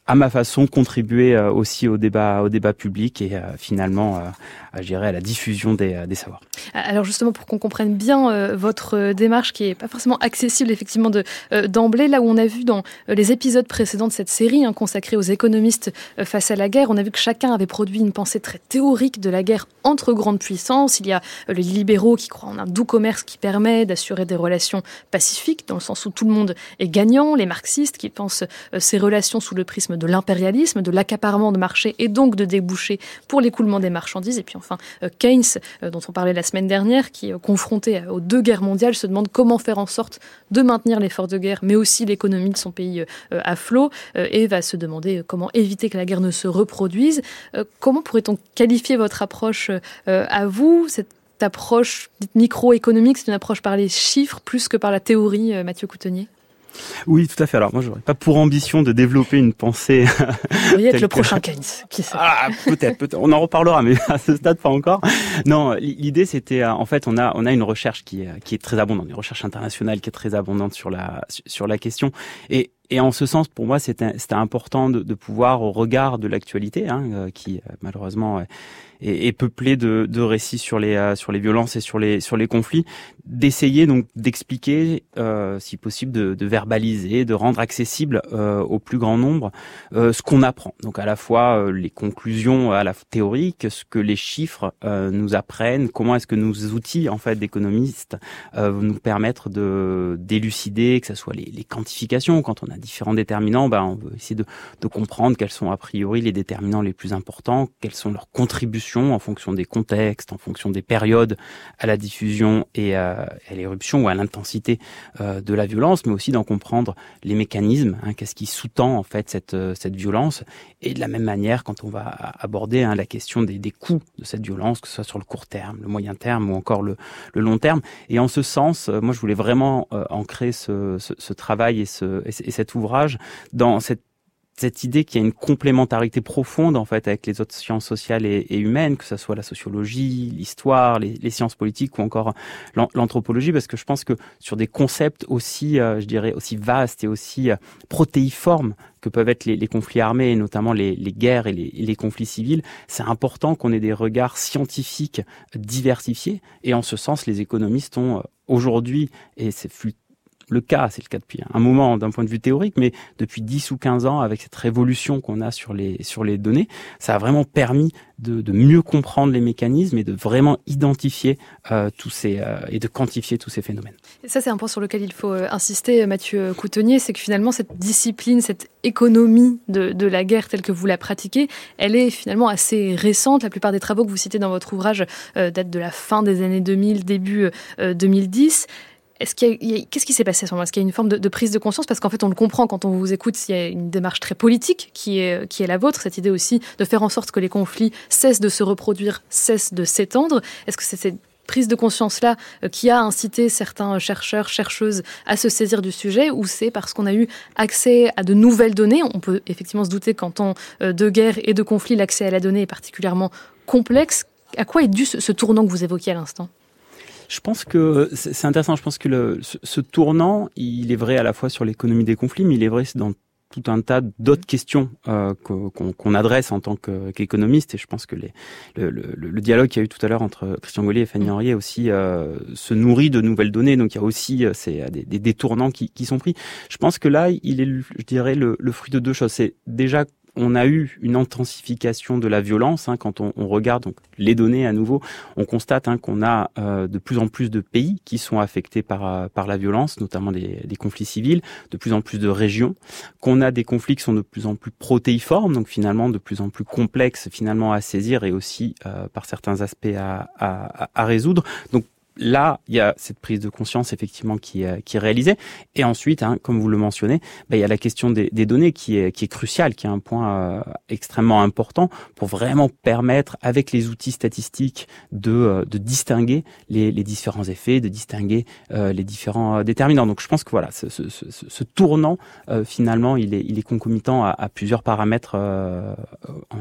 à ma façon, contribuer euh, aussi au débat, au débat public et euh, finalement, euh, à, je dirais, à la diffusion des, des savoirs. Alors justement, pour qu'on comprenne bien euh, votre démarche, qui est pas forcément accessible effectivement de, euh, d'emblée, là où on a vu dans euh, les épisodes précédents de cette série hein, consacrée aux économistes euh, face à la guerre, on a vu que chacun avait produit une pensée très théorique de la guerre entre grandes puissances. Il y a euh, les libéraux qui croient en un doux commerce qui permet d'assurer des relations pacifiques, dans le sens où tout le monde est gagnant. Les marxistes qui pensent euh, ces relations sous le prisme de l'impérialisme, de l'accaparement de marché et donc de débouchés pour l'écoulement des marchandises. Et puis enfin, euh, Keynes, euh, dont on parlait la semaine dernière, qui est confronté aux deux guerres mondiales, se demande comment faire en sorte de maintenir l'effort de guerre, mais aussi l'économie de son pays euh, à flot, euh, et va se demander comment éviter que la guerre ne se reproduise. Euh, comment pourrait-on qualifier votre approche euh, à vous, cette approche dite microéconomique, c'est une approche par les chiffres plus que par la théorie, euh, Mathieu Coutenier? Oui, tout à fait. Alors moi, j'aurais pas pour ambition de développer une pensée. Vous pourriez être le que... prochain Keynes, qui sait. Ah, peut-être, peut-être. On en reparlera, mais à ce stade pas encore. Non, l'idée c'était, en fait, on a on a une recherche qui est qui est très abondante, une recherche internationale qui est très abondante sur la sur la question. Et Et en ce sens, pour moi, c'était, c'était important de, de pouvoir, au regard de l'actualité, hein, euh, qui malheureusement est, est, est peuplée de, de récits sur les euh, sur les violences et sur les sur les conflits, d'essayer donc d'expliquer, euh, si possible, de, de verbaliser, de rendre accessible euh, au plus grand nombre euh, ce qu'on apprend. Donc à la fois euh, les conclusions à la théorique, ce que les chiffres euh, nous apprennent, comment est-ce que nos outils en fait d'économistes euh, vont nous permettre de d'élucider, que ce soit les, les quantifications quand on a différents déterminants, ben on veut essayer de, de comprendre quels sont a priori les déterminants les plus importants, quelles sont leurs contributions en fonction des contextes, en fonction des périodes à la diffusion et à, à l'éruption ou à l'intensité euh, de la violence, mais aussi d'en comprendre les mécanismes, hein, qu'est-ce qui sous-tend en fait cette, cette violence, et de la même manière quand on va aborder hein, la question des, des coûts de cette violence, que ce soit sur le court terme, le moyen terme ou encore le, le long terme. Et en ce sens, euh, moi je voulais vraiment euh, ancrer ce, ce, ce travail et, ce, et, et cet ouvrage dans cette cette idée qu'il y a une complémentarité profonde en fait avec les autres sciences sociales et, et humaines, que ce soit la sociologie, l'histoire, les, les sciences politiques ou encore l'anthropologie, parce que je pense que sur des concepts aussi, euh, je dirais, aussi vastes et aussi euh, protéiformes que peuvent être les, les conflits armés, et notamment les, les guerres et les, et les conflits civils, c'est important qu'on ait des regards scientifiques diversifiés. Et en ce sens, les économistes ont euh, aujourd'hui, et c'est fut le cas, c'est le cas depuis un moment d'un point de vue théorique, mais depuis dix ou quinze ans, avec cette révolution qu'on a sur les, sur les données, ça a vraiment permis de, de mieux comprendre les mécanismes et de vraiment identifier euh, tous ces, euh, et de quantifier tous ces phénomènes. Et ça, c'est un point sur lequel il faut insister, Mathieu Coutenier, c'est que finalement, cette discipline, cette économie de, de la guerre telle que vous la pratiquez, elle est finalement assez récente. La plupart des travaux que vous citez dans votre ouvrage euh, datent de la fin des années deux mille, début euh, deux mille dix. Est-ce qu'il y a, il y a, qu'est-ce qui s'est passé à ce moment-là ? Est-ce qu'il y a une forme de, de prise de conscience ? Parce qu'en fait, on le comprend quand on vous écoute, il y a une démarche très politique qui est, qui est la vôtre, cette idée aussi de faire en sorte que les conflits cessent de se reproduire, cessent de s'étendre. Est-ce que c'est cette prise de conscience-là qui a incité certains chercheurs, chercheuses à se saisir du sujet, ou c'est parce qu'on a eu accès à de nouvelles données ? On peut effectivement se douter qu'en temps de guerre et de conflit, l'accès à la donnée est particulièrement complexe. À quoi est dû ce, ce tournant que vous évoquiez à l'instant ? Je pense que c'est intéressant. Je pense que le, ce, ce tournant, il est vrai à la fois sur l'économie des conflits, mais il est vrai dans tout un tas d'autres questions euh, qu'on, qu'on adresse en tant que, qu'économiste. Et je pense que les, le, le, le dialogue qu'il y a eu tout à l'heure entre Christian Gaulier et Fanny Henriet aussi euh, se nourrit de nouvelles données. Donc il y a aussi euh, c'est, des, des, des tournants qui, qui sont pris. Je pense que là, il est, je dirais, le, le fruit de deux choses. C'est déjà on a eu une intensification de la violence. Hein, quand on, on regarde donc les données à nouveau, on constate hein, qu'on a euh, de plus en plus de pays qui sont affectés par euh, par la violence, notamment des, des conflits civils, de plus en plus de régions, qu'on a des conflits qui sont de plus en plus protéiformes, donc finalement de plus en plus complexes finalement à saisir et aussi euh, par certains aspects à, à, à résoudre. Donc là, il y a cette prise de conscience effectivement qui est, qui est réalisée. Et ensuite, hein, comme vous le mentionnez, ben, il y a la question des, des données qui est, qui est cruciale, qui est un point euh, extrêmement important pour vraiment permettre, avec les outils statistiques, de, euh, de distinguer les, les différents effets, de distinguer euh, les différents euh, déterminants. Donc, je pense que voilà, ce, ce, ce, ce tournant, euh, finalement, il est, il est concomitant à, à plusieurs paramètres euh, en même temps.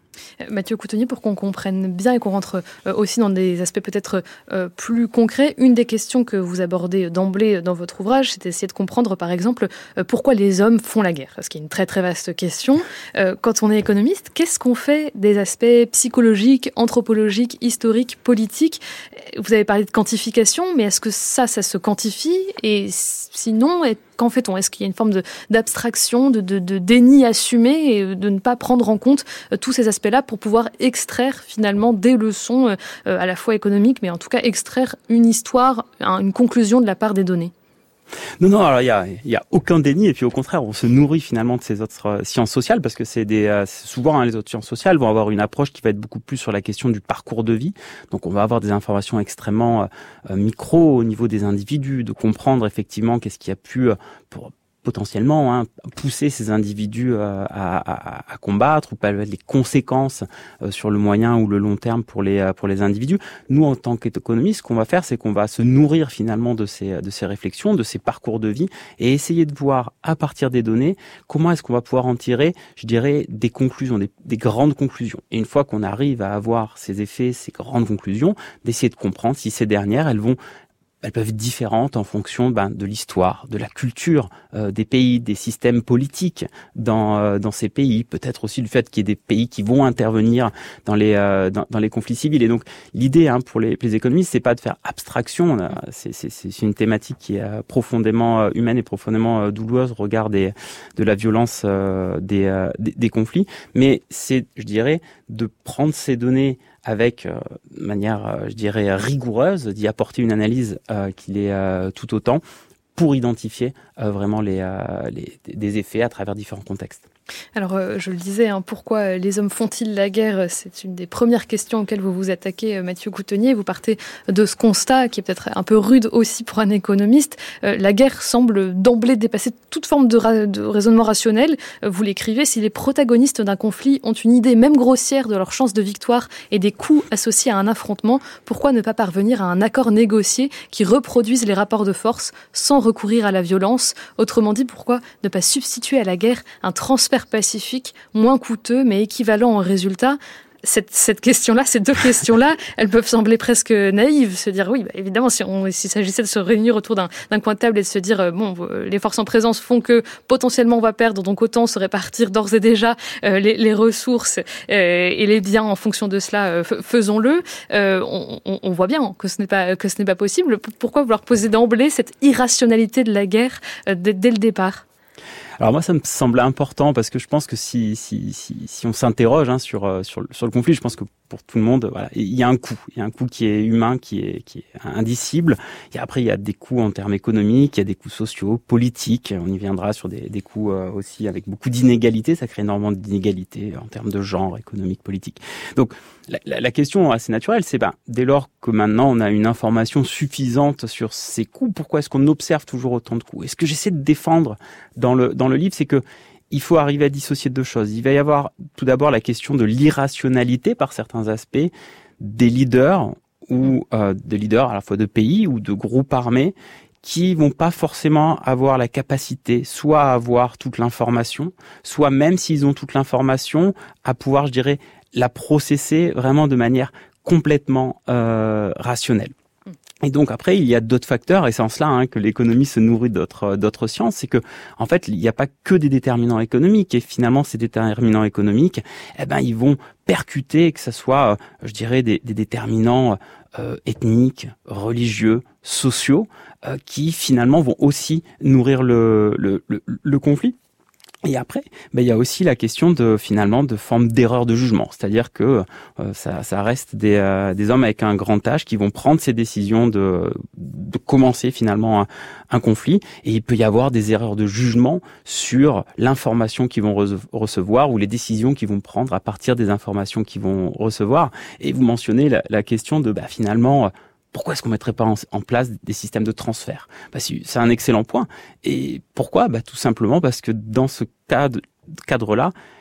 Mathieu Coutenier, pour qu'on comprenne bien et qu'on rentre aussi dans des aspects peut-être plus concrets, une des questions que vous abordez d'emblée dans votre ouvrage, c'est d'essayer de comprendre, par exemple, pourquoi les hommes font la guerre. Ce qui est une très très vaste question. Quand on est économiste, qu'est-ce qu'on fait des aspects psychologiques, anthropologiques, historiques, politiques ? Vous avez parlé de quantification, mais est-ce que ça, ça se quantifie ? Et sinon, qu'en fait-on ? Est-ce qu'il y a une forme de, d'abstraction, de, de, de déni assumé et de ne pas prendre en compte euh, tous ces aspects-là pour pouvoir extraire finalement des leçons euh, à la fois économiques, mais en tout cas extraire une histoire, hein, une conclusion de la part des données ? Non, non, alors il y a, il y a aucun déni, et puis au contraire, on se nourrit finalement de ces autres euh, sciences sociales, parce que c'est des, euh, souvent hein, les autres sciences sociales vont avoir une approche qui va être beaucoup plus sur la question du parcours de vie. Donc on va avoir des informations extrêmement euh, micro au niveau des individus, de comprendre effectivement qu'est-ce qui a pu, euh, pour potentiellement hein, pousser ces individus euh, à, à, à combattre, ou pas les conséquences euh, sur le moyen ou le long terme pour les euh, pour les individus. Nous, en tant qu'économistes, ce qu'on va faire, c'est qu'on va se nourrir finalement de ces de ces réflexions, de ces parcours de vie, et essayer de voir à partir des données comment est-ce qu'on va pouvoir en tirer, je dirais, des conclusions, des, des grandes conclusions. Et une fois qu'on arrive à avoir ces effets, ces grandes conclusions, d'essayer de comprendre si ces dernières, elles vont elles peuvent être différentes en fonction ben, de l'histoire, de la culture euh, des pays, des systèmes politiques dans euh, dans ces pays, peut-être aussi le fait qu'il y ait des pays qui vont intervenir dans les euh, dans, dans les conflits civils. Et donc l'idée hein, pour les, les économistes, c'est pas de faire abstraction. Là, c'est, c'est c'est une thématique qui est euh, profondément euh, humaine et profondément euh, douloureuse au regard des de la violence euh, des, euh, des des conflits. Mais c'est, je dirais, de prendre ces données avec euh, manière, euh, je dirais, rigoureuse, d'y apporter une analyse euh, qui l'est euh, tout autant pour identifier euh, vraiment les, euh, les, des effets à travers différents contextes. Alors, euh, je le disais, hein, pourquoi les hommes font-ils la guerre ? C'est une des premières questions auxquelles vous vous attaquez, Mathieu Coutenier. Vous partez de ce constat, qui est peut-être un peu rude aussi pour un économiste. Euh, la guerre semble d'emblée dépasser toute forme de, ra- de raisonnement rationnel. Euh, vous l'écrivez, si les protagonistes d'un conflit ont une idée même grossière de leurs chances de victoire et des coûts associés à un affrontement, pourquoi ne pas parvenir à un accord négocié qui reproduise les rapports de force sans recourir à la violence ? Autrement dit, pourquoi ne pas substituer à la guerre un transfert pacifique, moins coûteux, mais équivalent en résultat ? Cette, cette question-là, ces deux questions-là, elles peuvent sembler presque naïves. Se dire, oui, bah, évidemment, si on, s'il s'agissait de se réunir autour d'un, d'un coin de table et de se dire, euh, bon, les forces en présence font que potentiellement on va perdre, donc autant se répartir d'ores et déjà euh, les, les ressources euh, et les biens en fonction de cela, euh, f- faisons-le. Euh, on, on, on voit bien que ce n'est pas que ce n'est pas possible. Pourquoi vouloir poser d'emblée cette irrationalité de la guerre euh, dès, dès le départ ? Alors moi, ça me semblait important parce que je pense que si si si, si on s'interroge hein, sur sur sur le conflit, je pense que pour tout le monde, voilà, il y a un coût, il y a un coût qui est humain, qui est qui est indicible. Et après, il y a des coûts en termes économiques, il y a des coûts sociaux, politiques. On y viendra sur des des coûts euh, aussi avec beaucoup d'inégalités. Ça crée énormément d'inégalités en termes de genre, économique, politique. Donc la, la, la question assez naturelle, c'est ben dès lors que maintenant on a une information suffisante sur ces coûts, pourquoi est-ce qu'on observe toujours autant de coûts ? Et ce que j'essaie de défendre dans le dans le livre, c'est que il faut arriver à dissocier deux choses. Il va y avoir tout d'abord la question de l'irrationalité par certains aspects des leaders ou euh, des leaders à la fois de pays ou de groupes armés qui vont pas forcément avoir la capacité soit à avoir toute l'information, soit même s'ils ont toute l'information, à pouvoir, je dirais, la processer vraiment de manière complètement euh, rationnelle. Et donc après, il y a d'autres facteurs, et c'est en cela hein, que l'économie se nourrit d'autres d'autres sciences, c'est que en fait, il n'y a pas que des déterminants économiques, et finalement, ces déterminants économiques, eh ben, ils vont percuter, que ce soit, je dirais, des, des déterminants euh, ethniques, religieux, sociaux, euh, qui finalement vont aussi nourrir le le, le, le conflit. Et après, ben il y a aussi la question de finalement de forme d'erreur de jugement, c'est-à-dire que euh, ça, ça reste des, euh, des hommes avec un grand âge qui vont prendre ces décisions de, de commencer finalement un, un conflit, et il peut y avoir des erreurs de jugement sur l'information qu'ils vont re- recevoir ou les décisions qu'ils vont prendre à partir des informations qu'ils vont recevoir. Et vous mentionnez la, la question de bah, finalement pourquoi est-ce qu'on mettrait pas en, en place des systèmes de transfert ? Bah, c'est un excellent point. Et pourquoi ? Bah, tout simplement parce que dans ce cadre, cadre-là,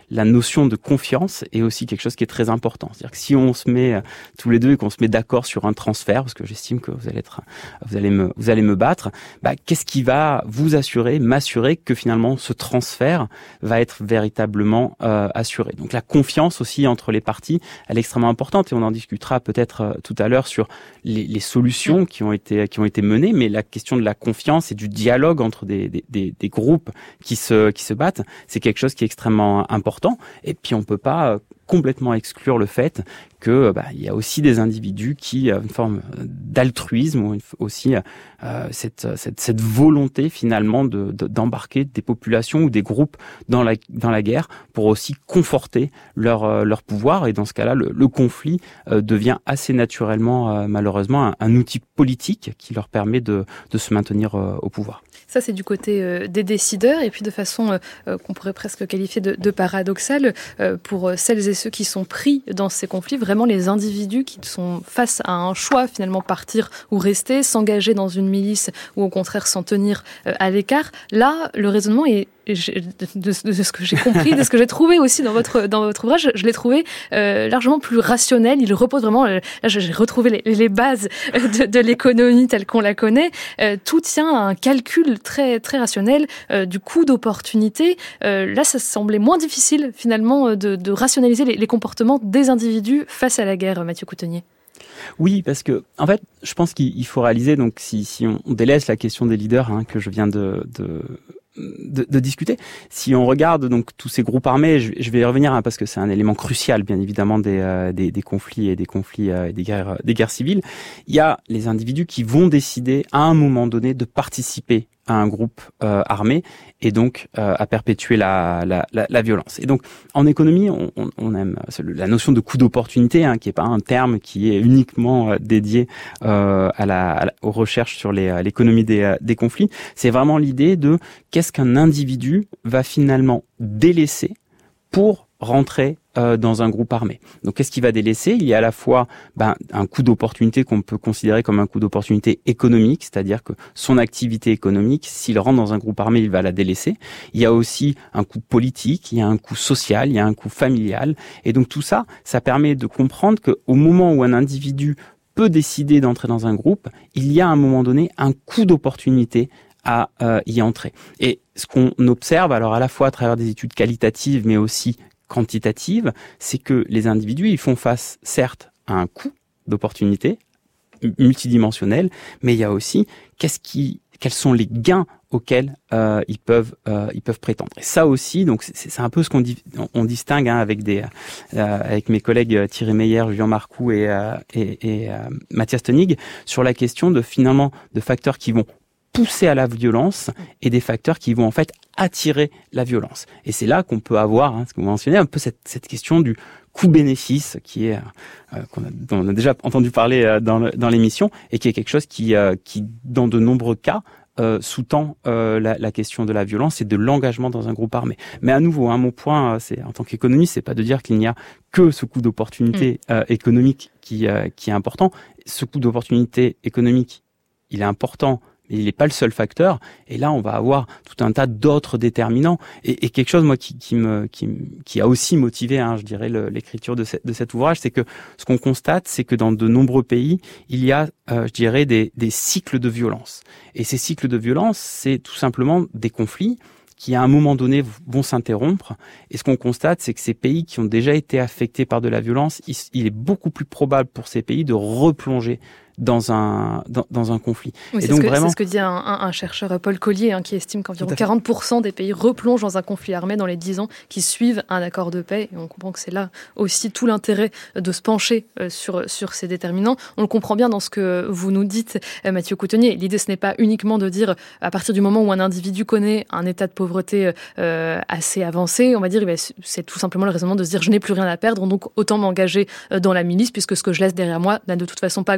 la notion de confiance est aussi quelque chose qui est très important. C'est-à-dire que si on se met euh, tous les deux et qu'on se met d'accord sur un transfert, parce que j'estime que vous allez être, vous allez me, vous allez me battre, bah, qu'est-ce qui va vous assurer, m'assurer que finalement ce transfert va être véritablement euh, assuré. Donc la confiance aussi entre les parties, elle est extrêmement importante et on en discutera peut-être euh, tout à l'heure sur les, les solutions qui ont été qui ont été menées, mais la question de la confiance et du dialogue entre des, des, des, des groupes qui se qui se battent, c'est quelque chose qui est extrêmement important. Et puis on peut pas euh, complètement exclure le fait que bah, il y a aussi des individus qui euh, une forme d'altruisme ou une, aussi euh, cette, cette cette volonté finalement de, de d'embarquer des populations ou des groupes dans la dans la guerre pour aussi conforter leur euh, leur pouvoir, et dans ce cas-là le, le conflit euh, devient assez naturellement euh, malheureusement un, un outil politique qui leur permet de de se maintenir euh, au pouvoir. Ça, c'est du côté euh, des décideurs, et puis de façon euh, qu'on pourrait presque qualifier de, de paradoxale, euh, pour celles et ceux qui sont pris dans ces conflits, vraiment les individus qui sont face à un choix, finalement partir ou rester, s'engager dans une milice ou au contraire s'en tenir euh, à l'écart. Là, le raisonnement est de, de, de ce que j'ai compris, de ce que j'ai trouvé aussi dans votre dans votre ouvrage, je, je l'ai trouvé euh, largement plus rationnel. Il repose vraiment, euh, là j'ai retrouvé les, les bases de, de l'économie telle qu'on la connaît. Euh, tout tient à un calcul très très rationnel euh, du coût d'opportunité. Euh, là, ça semblait moins difficile finalement de, de rationaliser les, les comportements des individus face à la guerre, Mathieu Coutenier. Oui, parce que en fait, je pense qu'il faut réaliser, donc si, si on délaisse la question des leaders hein, que je viens de, de De, de discuter. Si on regarde donc tous ces groupes armés, je, je vais y revenir hein, parce que c'est un élément crucial, bien évidemment, des, euh, des, des conflits et des conflits euh, et des guerres, des guerres civiles. Il y a les individus qui vont décider à un moment donné de participer à un groupe euh, armé et donc euh, à perpétuer la, la, la, la violence. Et donc en économie, on, on, on aime la notion de coût d'opportunité, hein, qui est pas un terme qui est uniquement dédié euh, à la, à la, aux recherches sur les, à l'économie des, des conflits. C'est vraiment l'idée de qu'est-ce qu'un individu va finalement délaisser pour rentrer euh, dans un groupe armé. Donc qu'est-ce qu'il va délaisser ? Il y a à la fois ben, un coût d'opportunité qu'on peut considérer comme un coût d'opportunité économique, c'est-à-dire que son activité économique, s'il rentre dans un groupe armé, il va la délaisser. Il y a aussi un coût politique, il y a un coût social, il y a un coût familial. Et donc tout ça, ça permet de comprendre qu'au moment où un individu peut décider d'entrer dans un groupe, il y a à un moment donné un coût d'opportunité à euh, y entrer. Et ce qu'on observe, alors à la fois à travers des études qualitatives, mais aussi quantitative, c'est que les individus, ils font face, certes, à un coût d'opportunité multidimensionnel, mais il y a aussi qu'est-ce qui, quels sont les gains auxquels euh, ils peuvent euh, ils peuvent prétendre. Et ça aussi, donc c'est, c'est un peu ce qu'on dit, on distingue hein, avec des euh, avec mes collègues Thierry Meyer, Julien Marcoux et euh, et, et euh, Mathias Teunig sur la question de finalement de facteurs qui vont pousser à la violence et des facteurs qui vont en fait attirer la violence. Et c'est là qu'on peut avoir, hein, ce que vous mentionnez, un peu cette, cette question du coût-bénéfice qui est euh, qu'on a, dont on a déjà entendu parler euh, dans, le, dans l'émission et qui est quelque chose qui, euh, qui dans de nombreux cas, euh, sous-tend euh, la, la question de la violence et de l'engagement dans un groupe armé. Mais à nouveau, hein, mon point, c'est en tant qu'économiste, c'est pas de dire qu'il n'y a que ce coût d'opportunité mmh. euh, économique qui, euh, qui est important. Ce coût d'opportunité économique, il est important, mais il n'est pas le seul facteur. Et là, on va avoir tout un tas d'autres déterminants. Et, et quelque chose, moi, qui, qui me, qui, qui a aussi motivé, hein, je dirais, le, l'écriture de, ce, de cet ouvrage, c'est que ce qu'on constate, c'est que dans de nombreux pays, il y a, euh, je dirais, des, des cycles de violence. Et ces cycles de violence, c'est tout simplement des conflits qui, à un moment donné, vont s'interrompre. Et ce qu'on constate, c'est que ces pays qui ont déjà été affectés par de la violence, il, il est beaucoup plus probable pour ces pays de replonger dans un dans, dans un conflit. Oui, et c'est, donc ce que, vraiment... c'est ce que dit un, un, un chercheur, Paul Collier, hein, qui estime qu'environ quarante pour cent des pays replongent dans un conflit armé dans les dix ans qui suivent un accord de paix. Et on comprend que c'est là aussi tout l'intérêt de se pencher euh, sur sur ces déterminants. On le comprend bien dans ce que vous nous dites, euh, Mathieu Coutenier. L'idée, ce n'est pas uniquement de dire, à partir du moment où un individu connaît un état de pauvreté euh, assez avancé, on va dire, c'est tout simplement le raisonnement de se dire, je n'ai plus rien à perdre, donc autant m'engager dans la milice, puisque ce que je laisse derrière moi n'a de toute façon pas grande valeur.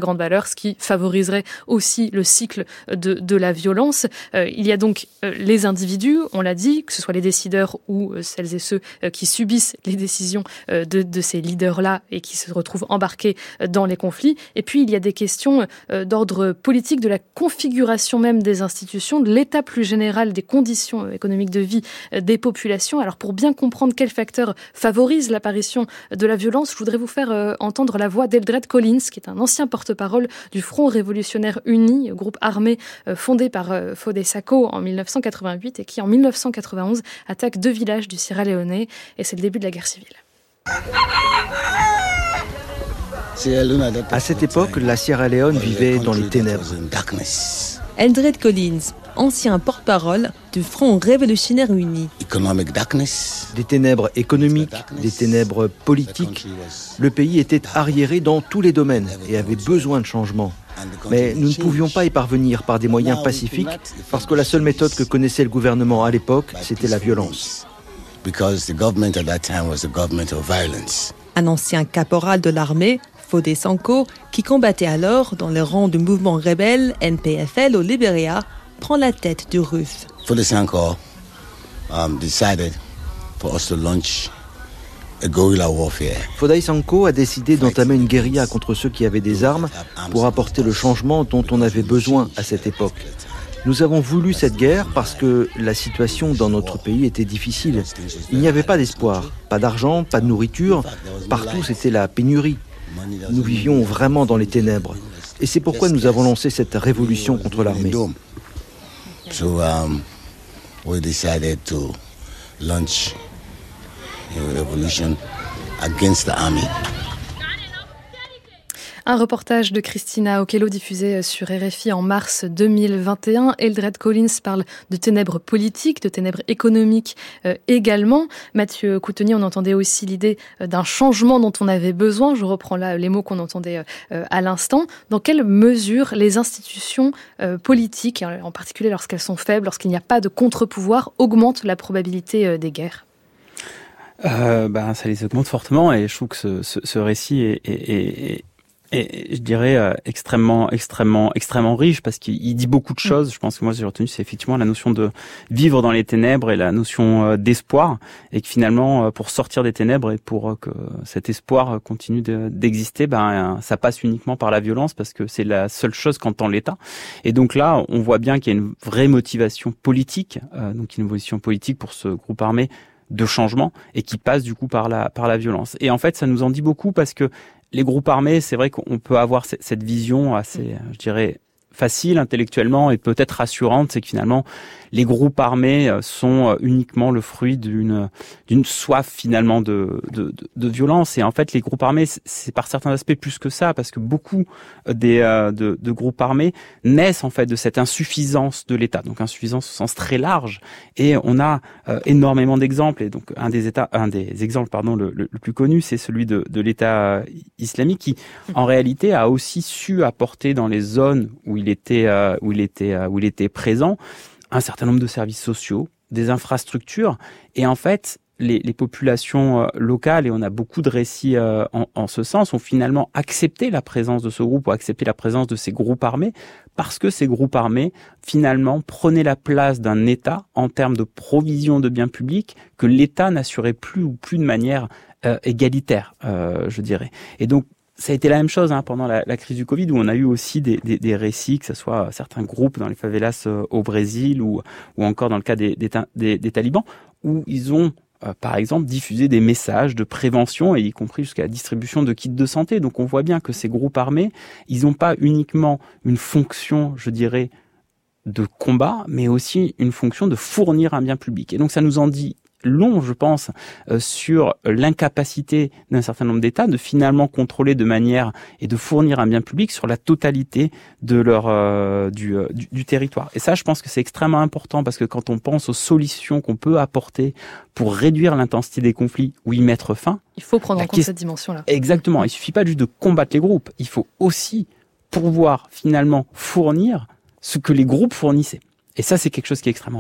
ce qui favoriserait aussi le cycle de, de la violence. Euh, il y a donc euh, les individus, on l'a dit, que ce soit les décideurs ou euh, celles et ceux euh, qui subissent les décisions euh, de, de ces leaders-là et qui se retrouvent embarqués euh, dans les conflits. Et puis, il y a des questions euh, d'ordre politique, de la configuration même des institutions, de l'état plus général des conditions euh, économiques de vie euh, des populations. Alors, pour bien comprendre quels facteurs favorisent l'apparition de la violence, je voudrais vous faire euh, entendre la voix d'Eldred Collins, qui est un ancien porte-parole du Front révolutionnaire uni, groupe armé euh, fondé par euh, Foday Sako en mille neuf cent quatre-vingt-huit et qui, en mille neuf cent quatre-vingt-onze, attaque deux villages du Sierra Leone. Et c'est le début de la guerre civile. À cette époque, la Sierra Leone vivait dans les ténèbres. Eldred Collins, ancien porte-parole du Front révolutionnaire uni. Des ténèbres économiques, des ténèbres politiques. Le pays était arriéré dans tous les domaines et avait besoin de changement. Mais nous ne pouvions pas y parvenir par des moyens pacifiques parce que la seule méthode que connaissait le gouvernement à l'époque, c'était la violence. Un ancien caporal de l'armée, Foday Sako, qui combattait alors dans les rangs du mouvement rebelle N P F L au Libéria, prend la tête du R U F. Foday Sako um, decided for us to launch a guerrilla warfare. Foday Sako a décidé d'entamer une guérilla contre ceux qui avaient des armes pour apporter le changement dont on avait besoin à cette époque. Nous avons voulu cette guerre parce que la situation dans notre pays était difficile. Il n'y avait pas d'espoir, pas d'argent, pas de nourriture. Partout, c'était la pénurie. Nous vivions vraiment dans les ténèbres. Et c'est pourquoi nous avons lancé cette révolution contre l'armée. So, um, we decided to launch a revolution against the army. Un reportage de Christina Okello diffusé sur R F I en mars deux mille vingt et un. Eldred Collins parle de ténèbres politiques, de ténèbres économiques euh, également. Mathieu Coutenier, on entendait aussi l'idée d'un changement dont on avait besoin. Je reprends là les mots qu'on entendait euh, à l'instant. Dans quelle mesure les institutions euh, politiques, en particulier lorsqu'elles sont faibles, lorsqu'il n'y a pas de contre-pouvoir, augmentent la probabilité euh, des guerres ? euh, ben, Ça les augmente fortement et je trouve que ce, ce, ce récit est... est, est Et je dirais euh, extrêmement, extrêmement, extrêmement riche parce qu'il il dit beaucoup de choses. Je pense que moi, j'ai retenu, c'est effectivement la notion de vivre dans les ténèbres et la notion euh, d'espoir, et que finalement, euh, pour sortir des ténèbres et pour euh, que cet espoir continue de, d'exister, ben ça passe uniquement par la violence parce que c'est la seule chose qu'entend l'État. Et donc là, on voit bien qu'il y a une vraie motivation politique, euh, donc une motivation politique pour ce groupe armé de changement et qui passe du coup par la par la violence. Et en fait, ça nous en dit beaucoup parce que les groupes armés, c'est vrai qu'on peut avoir cette vision assez, je dirais, facile intellectuellement et peut-être rassurante, c'est que finalement les groupes armés sont uniquement le fruit d'une d'une soif finalement de, de de de violence. Et en fait, les groupes armés, c'est par certains aspects plus que ça, parce que beaucoup des de, de groupes armés naissent en fait de cette insuffisance de l'État, donc insuffisance au sens très large. Et on a euh, énormément d'exemples. Et donc un des états, un des exemples, pardon, le, le, le plus connu, c'est celui de de l'État islamique, qui en réalité a aussi su apporter dans les zones où il était euh, où il était euh, où il était présent un certain nombre de services sociaux, des infrastructures, et en fait les, les populations euh, locales, et on a beaucoup de récits euh, en, en ce sens, ont finalement accepté la présence de ce groupe ou accepté la présence de ces groupes armés parce que ces groupes armés finalement prenaient la place d'un État en termes de provision de biens publics que l'État n'assurait plus ou plus de manière euh, égalitaire, euh, je dirais. Et donc ça a été la même chose hein, pendant la, la crise du Covid, où on a eu aussi des, des, des récits, que ce soit certains groupes dans les favelas euh, au Brésil ou, ou encore dans le cas des, des, des, des talibans, où ils ont, euh, par exemple, diffusé des messages de prévention, et y compris jusqu'à la distribution de kits de santé. Donc on voit bien que ces groupes armés, ils n'ont pas uniquement une fonction, je dirais, de combat, mais aussi une fonction de fournir un bien public. Et donc ça nous en dit long, je pense, euh, sur l'incapacité d'un certain nombre d'États de finalement contrôler de manière et de fournir un bien public sur la totalité de leur euh, du, euh, du, du territoire. Et ça, je pense que c'est extrêmement important parce que quand on pense aux solutions qu'on peut apporter pour réduire l'intensité des conflits ou y mettre fin, il faut prendre en compte question... cette dimension-là. Exactement. Il suffit pas juste de combattre les groupes. Il faut aussi pouvoir finalement fournir ce que les groupes fournissaient. Et ça, c'est quelque chose qui est extrêmement important.